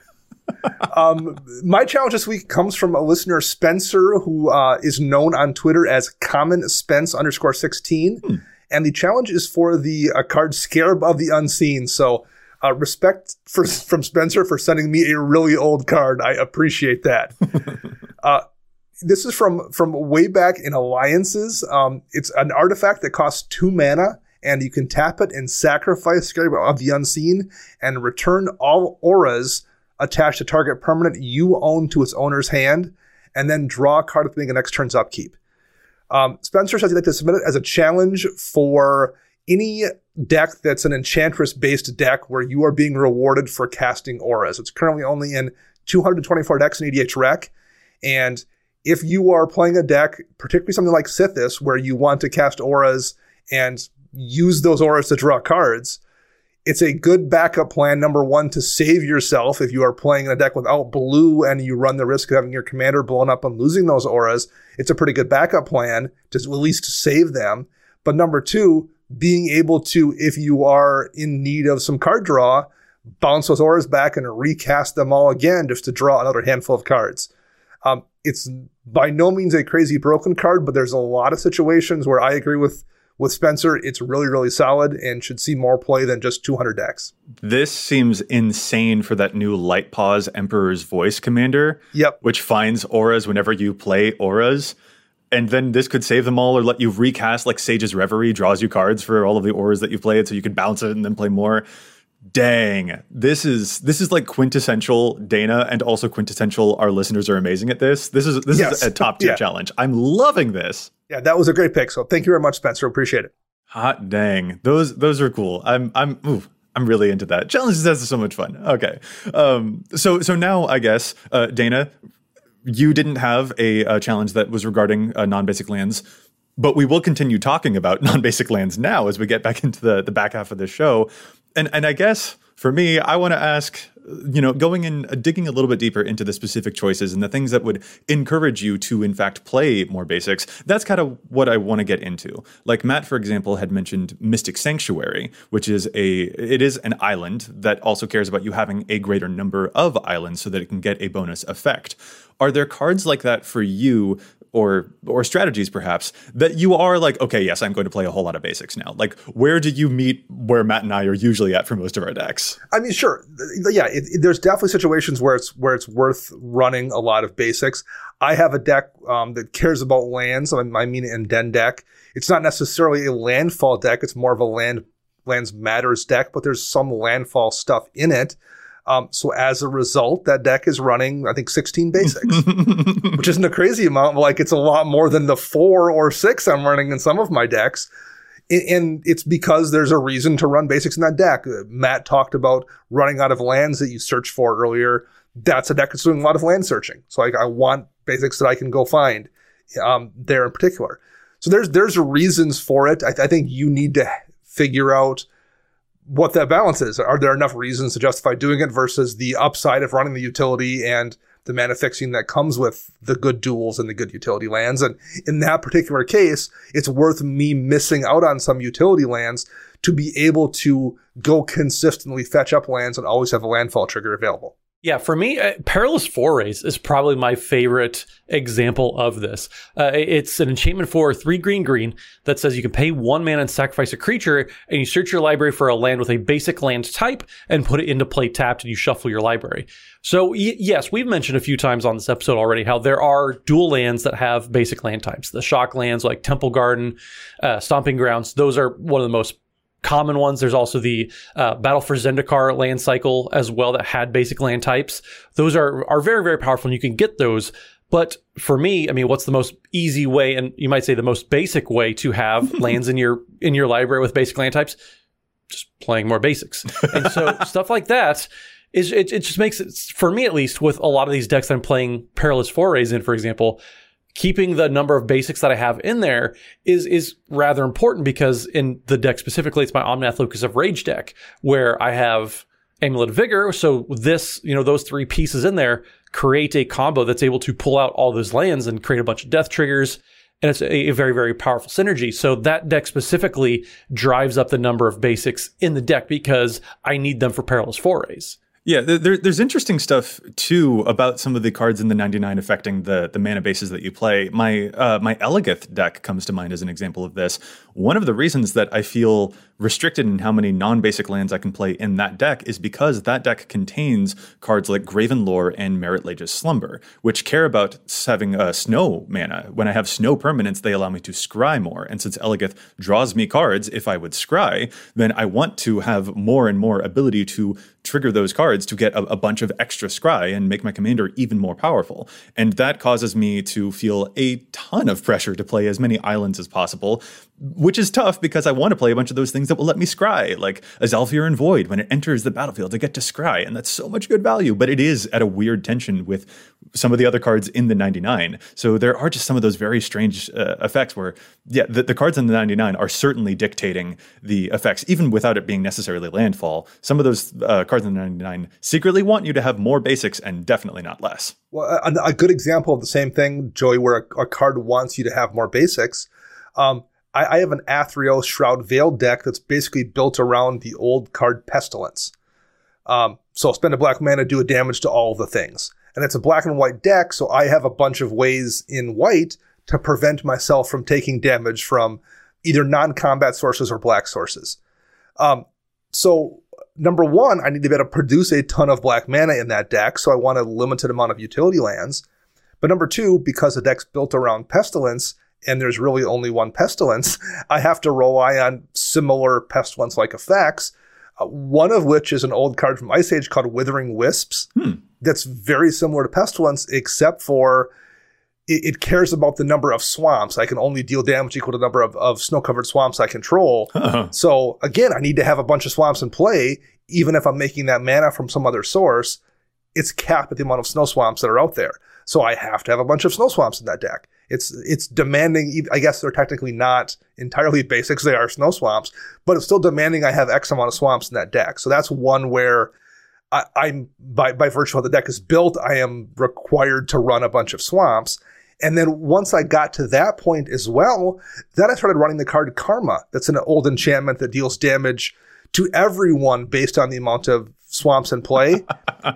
um, my challenge this week comes from a listener, Spencer, who uh, is known on Twitter as Common Spence underscore sixteen. Hmm. And the challenge is for the uh, card Scarab of the Unseen. So uh, respect for, from Spencer for sending me a really old card. I appreciate that. uh, this is from, from way back in Alliances. Um, it's an artifact that costs two mana, and you can tap it and sacrifice Scarab of the Unseen and return all auras attached to target permanent you own to its owner's hand, and then draw a card at the beginning of next turn's upkeep. Um, Spencer says he'd like to submit it as a challenge for any deck that's an Enchantress-based deck where you are being rewarded for casting auras. It's currently only in two hundred twenty-four decks in E D H Rec, and if you are playing a deck, particularly something like Sithis, where you want to cast auras and use those auras to draw cards, It's a good backup plan, number one, to save yourself if you are playing in a deck without blue and you run the risk of having your commander blown up and losing those auras. It's a pretty good backup plan to at least save them. But number two, being able to, if you are in need of some card draw, bounce those auras back and recast them all again just to draw another handful of cards. Um, it's by no means a crazy broken card, but there's a lot of situations where I agree with With Spencer, it's really, really solid and should see more play than just two hundred decks. This seems insane for that new Light Paws Emperor's Voice commander. Yep. Which finds auras whenever you play auras. And then this could save them all or let you recast, like Sage's Reverie draws you cards for all of the auras that you played so you could bounce it and then play more. Dang, this is this is like quintessential Dana, and also quintessential our listeners are amazing at this. This is this yes. is a top tier yeah. challenge. I'm loving this. Yeah, that was a great pick. So thank you very much, Spencer. Appreciate it. Hot dang, those those are cool. I'm I'm ooh, I'm really into that. Challenges are so much fun. Okay, um, so so now I guess uh, Dana, you didn't have a, a challenge that was regarding uh, non-basic lands. But we will continue talking about non-basic lands now as we get back into the, the back half of the show. And and I guess for me, I want to ask, you know, going in, uh, digging a little bit deeper into the specific choices and the things that would encourage you to, in fact, play more basics. That's kind of what I want to get into. Like Matt, for example, had mentioned Mystic Sanctuary, which is a, it is an island that also cares about you having a greater number of islands so that it can get a bonus effect. Are there cards like that for you, or or strategies perhaps, that you are like, okay, yes, I'm going to play a whole lot of basics now? Like, where do you meet where Matt and I are usually at for most of our decks? I mean, sure. Yeah, it, it, there's definitely situations where it's where it's worth running a lot of basics. I have a deck um, that cares about lands. I mean, an Den deck. It's not necessarily a landfall deck. It's more of a land lands matters deck, but there's some landfall stuff in it. Um, so as a result, that deck is running, I think, sixteen basics, which isn't a crazy amount. Like, it's a lot more than the four or six I'm running in some of my decks. And it's because there's a reason to run basics in that deck. Matt talked about running out of lands that you searched for earlier. That's a deck that's doing a lot of land searching. So like, I want basics that I can go find um, there in particular. So there's there's reasons for it. I, th- I think you need to figure out what that balance is. Are there enough reasons to justify doing it versus the upside of running the utility and the mana fixing that comes with the good duels and the good utility lands? And in that particular case, it's worth me missing out on some utility lands to be able to go consistently fetch up lands and always have a landfall trigger available. Yeah, for me, uh, Perilous Forays is probably my favorite example of this. Uh, it's an enchantment for three green green that says you can pay one mana and sacrifice a creature, and you search your library for a land with a basic land type and put it into play tapped, and you shuffle your library. So y- yes, we've mentioned a few times on this episode already how there are dual lands that have basic land types. The shock lands like Temple Garden, uh, Stomping Grounds, those are one of the most common ones. There's also the uh, Battle for Zendikar land cycle as well that had basic land types. Those are are very, very powerful, and you can get those. But for me, I mean, what's the most easy way, and you might say the most basic way to have lands in your in your library with basic land types? Just playing more basics. And so stuff like that is it, it just makes it, for me at least, with a lot of these decks I'm playing Perilous Forays in, for example, keeping the number of basics that I have in there is is rather important, because in the deck specifically, it's my Omnath Locus of Rage deck, where I have Amulet of Vigor. So this, you know, those three pieces in there create a combo that's able to pull out all those lands and create a bunch of death triggers. And it's a, a very, very powerful synergy. So that deck specifically drives up the number of basics in the deck because I need them for Perilous Forays. Yeah, there, there's interesting stuff too about some of the cards in the ninety-nine affecting the the mana bases that you play. My uh, my Eligeth deck comes to mind as an example of this. One of the reasons that I feel restricted in how many non-basic lands I can play in that deck is because that deck contains cards like Graven Lore and Merit Lage's Slumber, which care about having uh, snow mana. When I have snow permanents, they allow me to scry more. And since Eligeth draws me cards, if I would scry, then I want to have more and more ability to trigger those cards to get a, a bunch of extra scry and make my commander even more powerful. And that causes me to feel a ton of pressure to play as many islands as possible, which is tough because I want to play a bunch of those things that will let me scry, like Azalfir and Void. When it enters the battlefield, I get to scry, and that's so much good value, but it is at a weird tension with some of the other cards in the ninety-nine. So there are just some of those very strange uh, effects where, yeah, the, the cards in the ninety-nine are certainly dictating the effects, even without it being necessarily landfall. Some of those uh, cards in the ninety-nine secretly want you to have more basics and definitely not less. Well, a, a good example of the same thing, Joey, where a, a card wants you to have more basics. Um, I, I have an Athreos Shroud Veil deck that's basically built around the old card Pestilence. Um, so I'll spend a black mana, do a damage to all of the things. And it's a black and white deck, so I have a bunch of ways in white to prevent myself from taking damage from either non-combat sources or black sources. Um, so number one, I need to be able to produce a ton of black mana in that deck, so I want a limited amount of utility lands. But number two, because the deck's built around Pestilence, and there's really only one Pestilence, I have to rely on similar Pestilence-like effects, uh, one of which is an old card from Ice Age called Withering Wisps. Hmm. That's very similar to Pestilence, except for it, it cares about the number of swamps. I can only deal damage equal to the number of, of snow-covered swamps I control. Uh-huh. So, again, I need to have a bunch of swamps in play, even if I'm making that mana from some other source. It's capped at the amount of snow swamps that are out there. So I have to have a bunch of snow swamps in that deck. It's it's demanding, I guess they're technically not entirely basics, they are snow swamps, but it's still demanding I have X amount of swamps in that deck. So that's one where I, I'm, by, by virtue of how the deck is built, I am required to run a bunch of swamps. And then once I got to that point as well, then I started running the card Karma. That's an old enchantment that deals damage to everyone based on the amount of swamps in play.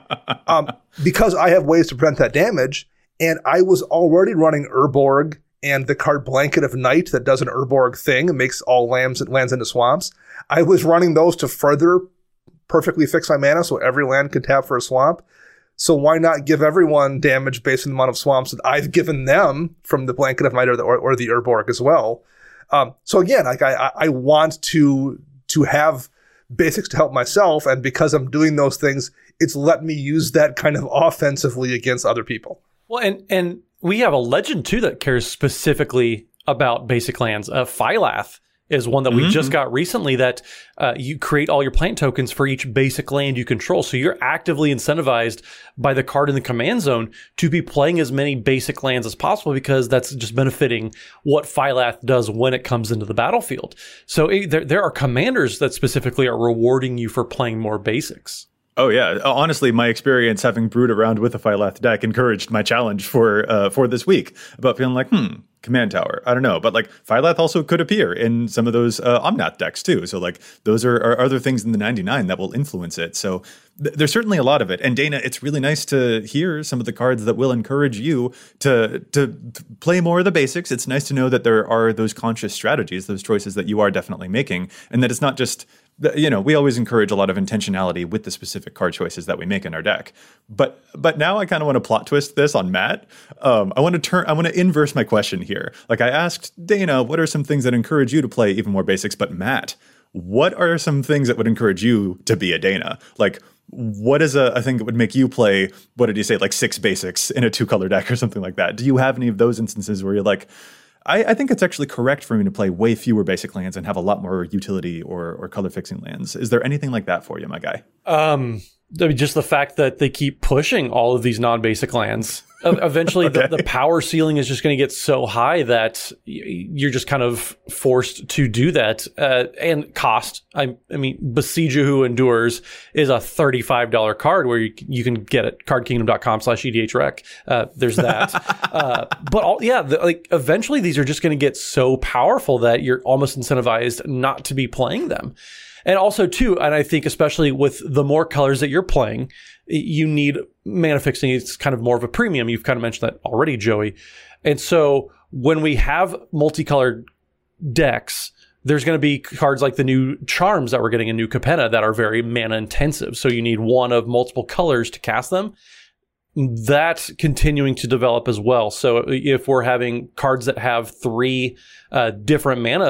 um, because I have ways to prevent that damage, and I was already running Urborg and the card Blanket of Night that does an Urborg thing and makes all lands, lands into swamps. I was running those to further perfectly fix my mana so every land could tap for a swamp. So why not give everyone damage based on the amount of swamps that I've given them from the Blanket of Night or the, or, or the Urborg as well? Um, so again, like I, I want to to have basics to help myself, and because I'm doing those things, it's let me use that kind of offensively against other people. Well, and and we have a legend too that cares specifically about basic lands. Uh, Phylath is one that we mm-hmm. just got recently that uh, you create all your plant tokens for each basic land you control. So you're actively incentivized by the card in the command zone to be playing as many basic lands as possible, because that's just benefiting what Phylath does when it comes into the battlefield. So it, there, there are commanders that specifically are rewarding you for playing more basics. Oh, yeah. Honestly, my experience having brewed around with a Phylath deck encouraged my challenge for uh, for this week about feeling like, hmm, Command Tower. I don't know. But like Phylath also could appear in some of those uh, Omnath decks too. So like those are, are other things in the ninety-nine that will influence it. So th- there's certainly a lot of it. And Dana, it's really nice to hear some of the cards that will encourage you to, to to play more of the basics. It's nice to know that there are those conscious strategies, those choices that you are definitely making, and that it's not just, you know, we always encourage a lot of intentionality with the specific card choices that we make in our deck. But but now I kind of want to plot twist this on Matt. Um, I want to turn, I want to inverse my question here. Like I asked Dana, what are some things that encourage you to play even more basics? But Matt, what are some things that would encourage you to be a Dana? Like, what is a, a thing that would make you play, what did you say, like six basics in a two color deck or something like that? Do you have any of those instances where you're like, I, I think it's actually correct for me to play way fewer basic lands and have a lot more utility or or color fixing lands? Is there anything like that for you, my guy? Um, I mean, just the fact that they keep pushing all of these non-basic lands. Eventually, okay. the, the power ceiling is just going to get so high that you're just kind of forced to do that. Uh, and cost. I, I mean, Besieger Who Endures is a thirty-five dollars card where you, you can get it. cardkingdom.com slash EDHREC. Uh, there's that. uh, but all, yeah, the, like eventually these are just going to get so powerful that you're almost incentivized not to be playing them. And also, too, and I think especially with the more colors that you're playing, you need mana fixing. It's kind of more of a premium. You've kind of mentioned that already, Joey. And so when we have multicolored decks, there's going to be cards like the new Charms that we're getting in New Capenna that are very mana intensive. So you need one of multiple colors to cast them. That's continuing to develop as well. So if we're having cards that have three uh, different mana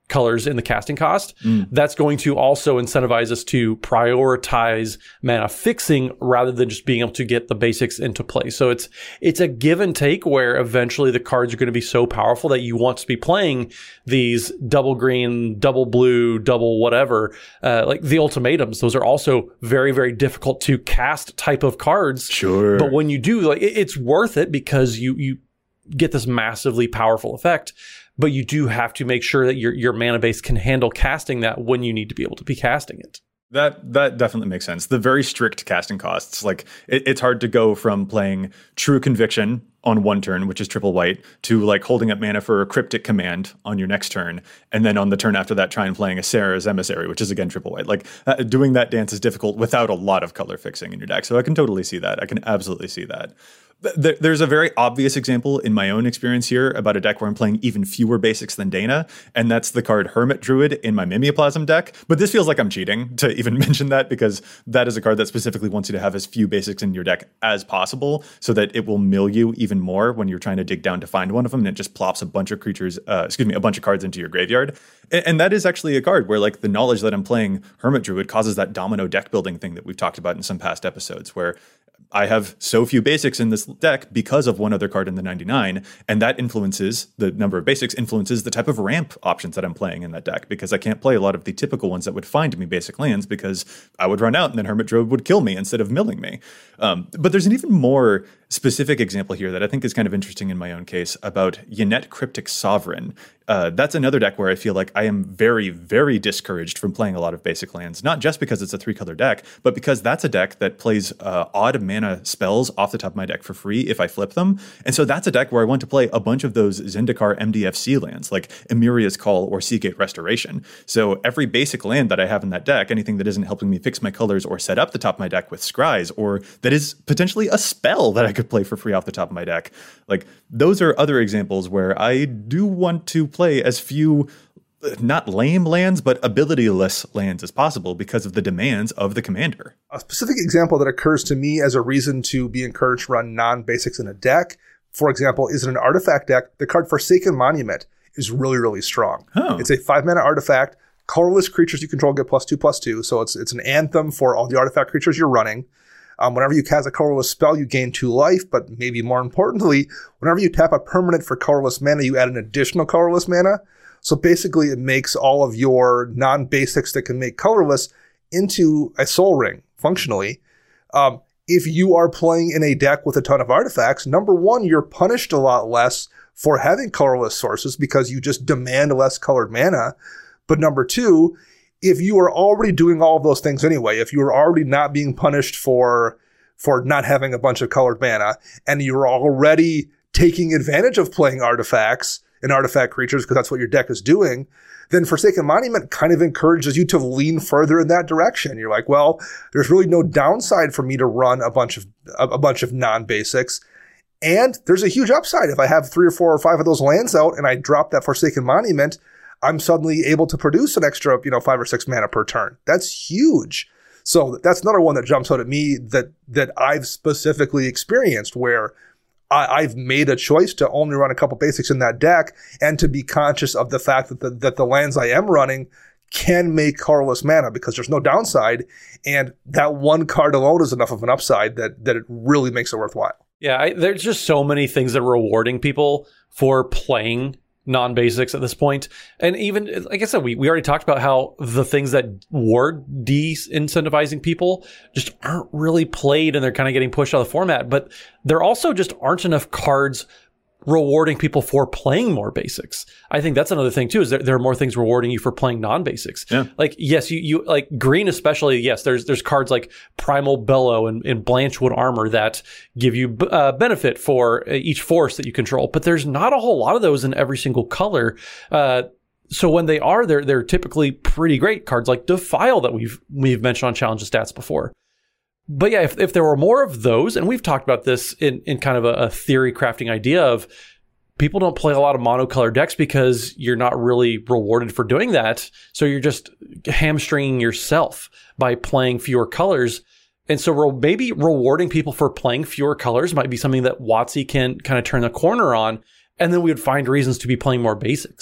colors in the casting cost, mm. that's going to also incentivize us to prioritize mana fixing rather than just being able to get the basics into play. So it's it's a give and take where eventually the cards are going to be so powerful that you want to be playing these double green, double blue, double whatever, uh, like the ultimatums. Those are also very, very difficult to cast type of cards. Sure. But when you do, like it, it's worth it because you you get this massively powerful effect. But you do have to make sure that your your mana base can handle casting that when you need to be able to be casting it. That that definitely makes sense. The very strict casting costs, like it, it's hard to go from playing True Conviction on one turn, which is triple white, to like holding up mana for a Cryptic Command on your next turn, and then on the turn after that, try and playing a Sarah's Emissary, which is again triple white. Like uh, doing that dance is difficult without a lot of color fixing in your deck. So I can totally see that. I can absolutely see that. There's a very obvious example in my own experience here about a deck where I'm playing even fewer basics than Dana, and that's the card Hermit Druid in my Mimeoplasm deck. But this feels like I'm cheating to even mention that, because that is a card that specifically wants you to have as few basics in your deck as possible so that it will mill you even more when you're trying to dig down to find one of them, and it just plops a bunch of creatures, uh, excuse me, a bunch of cards into your graveyard. And, and that is actually a card where like the knowledge that I'm playing Hermit Druid causes that domino deck building thing that we've talked about in some past episodes, where I have so few basics in this deck because of one other card in the ninety-nine, and that influences, the number of basics influences the type of ramp options that I'm playing in that deck, because I can't play a lot of the typical ones that would find me basic lands because I would run out and then Hermit Druid would kill me instead of milling me. Um, but there's an even more specific example here that I think is kind of interesting in my own case about Yannette Cryptic Sovereign. Uh, that's another deck where I feel like I am very, very discouraged from playing a lot of basic lands, not just because it's a three-color deck, but because that's a deck that plays uh, odd mana spells off the top of my deck for free if I flip them. And so that's a deck where I want to play a bunch of those Zendikar M D F C lands, like Emiria's Call or Seagate Restoration. So every basic land that I have in that deck, anything that isn't helping me fix my colors or set up the top of my deck with scries, or that is potentially a spell that I could play for free off the top of my deck, like those are other examples where I do want to play as few, not lame lands, but abilityless lands as possible because of the demands of the commander. A specific example that occurs to me as a reason to be encouraged to run non-basics in a deck, for example, is in an artifact deck, the card Forsaken Monument is really, really strong. Oh. It's a five mana artifact. Colorless creatures you control get plus two, plus two. So it's it's an anthem for all the artifact creatures you're running. Um, whenever you cast a colorless spell, you gain two life, but maybe more importantly, whenever you tap a permanent for colorless mana, you add an additional colorless mana. So basically, it makes all of your non-basics that can make colorless into a soul ring, functionally. Um, if you are playing in a deck with a ton of artifacts, number one, you're punished a lot less for having colorless sources because you just demand less colored mana. But number two, if you are already doing all of those things anyway, if you're already not being punished for for not having a bunch of colored mana, and you're already taking advantage of playing artifacts and artifact creatures because that's what your deck is doing, then Forsaken Monument kind of encourages you to lean further in that direction. You're like, well, there's really no downside for me to run a bunch of a, a bunch of non-basics. And there's a huge upside. If I have three or four or five of those lands out and I drop that Forsaken Monument, I'm suddenly able to produce an extra, you know, five or six mana per turn. That's huge. So that's another one that jumps out at me that that I've specifically experienced, where I, I've made a choice to only run a couple basics in that deck and to be conscious of the fact that the, that the lands I am running can make colorless mana because there's no downside. And that one card alone is enough of an upside that that it really makes it worthwhile. Yeah, I, there's just so many things that are rewarding people for playing non-basics at this point. And even, like I said, we, we already talked about how the things that were de-incentivizing people just aren't really played and they're kind of getting pushed out of the format. But there also just aren't enough cards rewarding people for playing more basics. I think that's another thing too, is there, there are more things rewarding you for playing non-basics. Yeah. Like, yes, you, you like green especially, yes, there's there's cards like Primal Bellow and, and Blanchwood Armor that give you uh, benefit for each force that you control, but there's not a whole lot of those in every single color. Uh, so when they are, they're they're typically pretty great. Cards like Defile that we've we've mentioned on Challenge of Stats before. But yeah, if, if there were more of those, and we've talked about this in, in kind of a, a theory crafting idea of people don't play a lot of monocolor decks because you're not really rewarded for doing that. So you're just hamstringing yourself by playing fewer colors. And so re- maybe rewarding people for playing fewer colors might be something that WotC can kind of turn the corner on. And then we would find reasons to be playing more basics.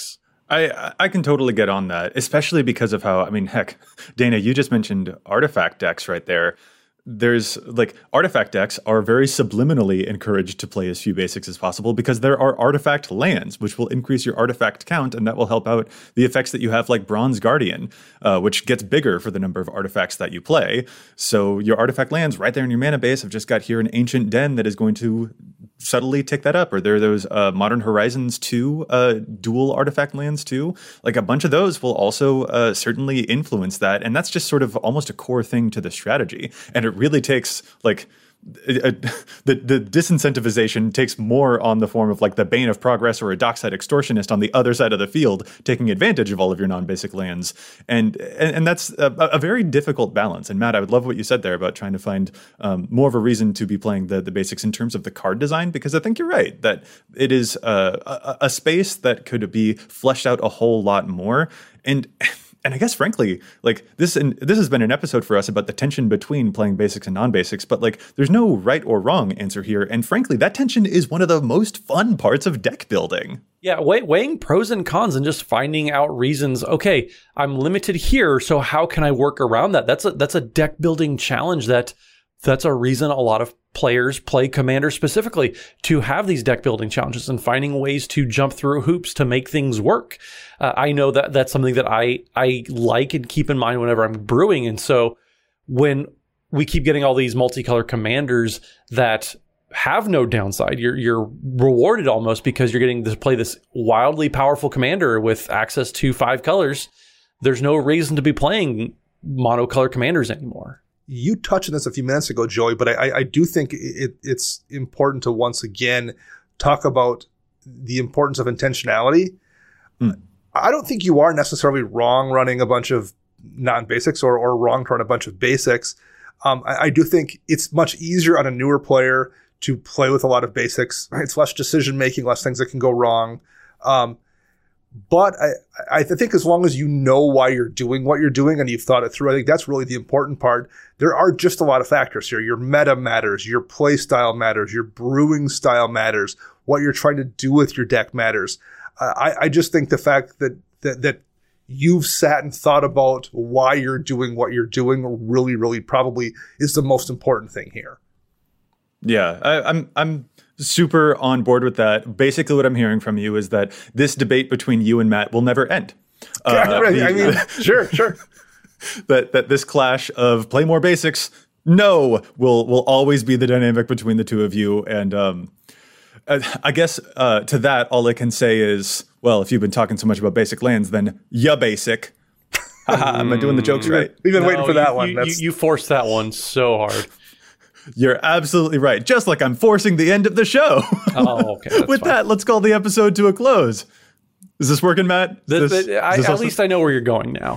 I I can totally get on that, especially because of how, I mean, heck, Dana, you just mentioned artifact decks right there. There's like artifact decks are very subliminally encouraged to play as few basics as possible because there are artifact lands, which will increase your artifact count, and that will help out the effects that you have like Bronze Guardian, uh, which gets bigger for the number of artifacts that you play. So your artifact lands right there in your mana base have just got here an Ancient Den that is going to subtly tick that up. Or there are those uh, Modern Horizons two uh, dual artifact lands too. Like a bunch of those will also uh, certainly influence that. And that's just sort of almost a core thing to the strategy. And it really takes like a, a, the, the disincentivization takes more on the form of like the Bane of Progress or a Dockside Extortionist on the other side of the field, taking advantage of all of your non-basic lands. And and, and that's a, a very difficult balance. And Matt, I would love what you said there about trying to find um, more of a reason to be playing the, the basics in terms of the card design, because I think you're right that it is a, a, a space that could be fleshed out a whole lot more. And And I guess, frankly, like this, and this has been an episode for us about the tension between playing basics and non-basics, but like there's no right or wrong answer here. And frankly, that tension is one of the most fun parts of deck building. Yeah, weigh, weighing pros and cons and just finding out reasons. Okay, I'm limited here, so how can I work around that? That's a that's a deck building challenge. That that's a reason a lot of players play Commander specifically, to have these deck building challenges and finding ways to jump through hoops to make things work. Uh, I know that that's something that I I like and keep in mind whenever I'm brewing. And so when we keep getting all these multicolor commanders that have no downside, you're you're rewarded almost because you're getting to play this wildly powerful commander with access to five colors. There's no reason to be playing monocolor commanders anymore. You touched on this a few minutes ago, Joey, but I, I do think it, it's important to once again talk about the importance of intentionality. Mm. I don't think you are necessarily wrong running a bunch of non-basics or, or wrong to run a bunch of basics. Um, I, I do think it's much easier on a newer player to play with a lot of basics. Right? It's less decision-making, less things that can go wrong. Um, But I, I think as long as you know why you're doing what you're doing and you've thought it through, I think that's really the important part. There are just a lot of factors here. Your meta matters, your play style matters, your brewing style matters, what you're trying to do with your deck matters. Uh, I, I just think the fact that, that that you've sat and thought about why you're doing what you're doing really, really probably is the most important thing here. Yeah, I, I'm I'm super on board with that. Basically, what I'm hearing from you is that this debate between you and Matt will never end. Uh, right. the, I mean, sure, sure. That that this clash of play more basics, no, will will always be the dynamic between the two of you. And um, I guess uh, to that, all I can say is, well, if you've been talking so much about basic lands, then ya basic. Am I doing the jokes right? We've been no, waiting for that you, one. You, That's... you forced that one so hard. You're absolutely right. Just like I'm forcing the end of the show. Oh, okay. With fine. that, let's call the episode to a close. Is this working, Matt? This, this, I, this at also... least I know where you're going now.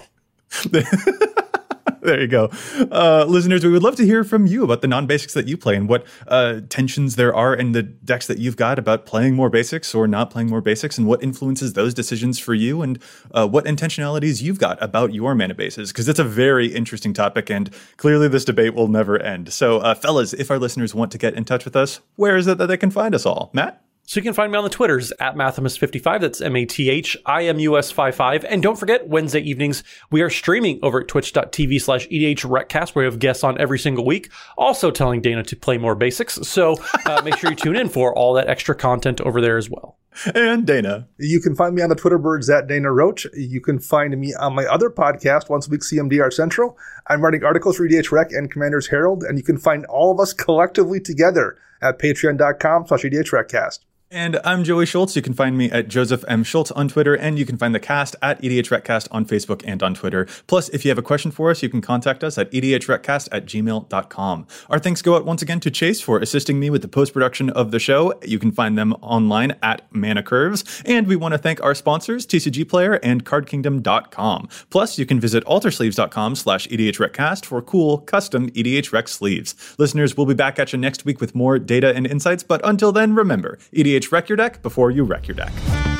There you go. Uh, listeners, we would love to hear from you about the non-basics that you play and what uh, tensions there are in the decks that you've got about playing more basics or not playing more basics, and what influences those decisions for you, and uh, what intentionalities you've got about your mana bases, because it's a very interesting topic, and clearly this debate will never end. So, uh, fellas, if our listeners want to get in touch with us, where is it that they can find us all? Matt? So you can find me on the Twitters at Mathimus fifty-five. That's M A T H I M U S fifty-five. And don't forget, Wednesday evenings, we are streaming over at twitch.tv slash EDHRecast, where we have guests on every single week, also telling Dana to play more basics. So uh, make sure you tune in for all that extra content over there as well. And Dana. You can find me on the Twitter birds at Dana Roach. You can find me on my other podcast, Once a Week C M D R Central. I'm writing articles for E D H Rec and Commander's Herald, and you can find all of us collectively together at patreon.com slash EDHRecast. And I'm Joey Schultz. You can find me at Joseph M. Schultz on Twitter, and you can find the cast at EDHRecast on Facebook and on Twitter. Plus, if you have a question for us, you can contact us at edhrecast at gmail dot com. Our thanks go out once again to Chase for assisting me with the post-production of the show. You can find them online at Mana Curves. And we want to thank our sponsors, T C G Player and card kingdom dot com. Plus, you can visit altersleeves.com slash EDHRecast for cool, custom E D H Rec sleeves. Listeners, we'll be back at you next week with more data and insights, but until then, remember, E D H Wreck your deck before you wreck your deck.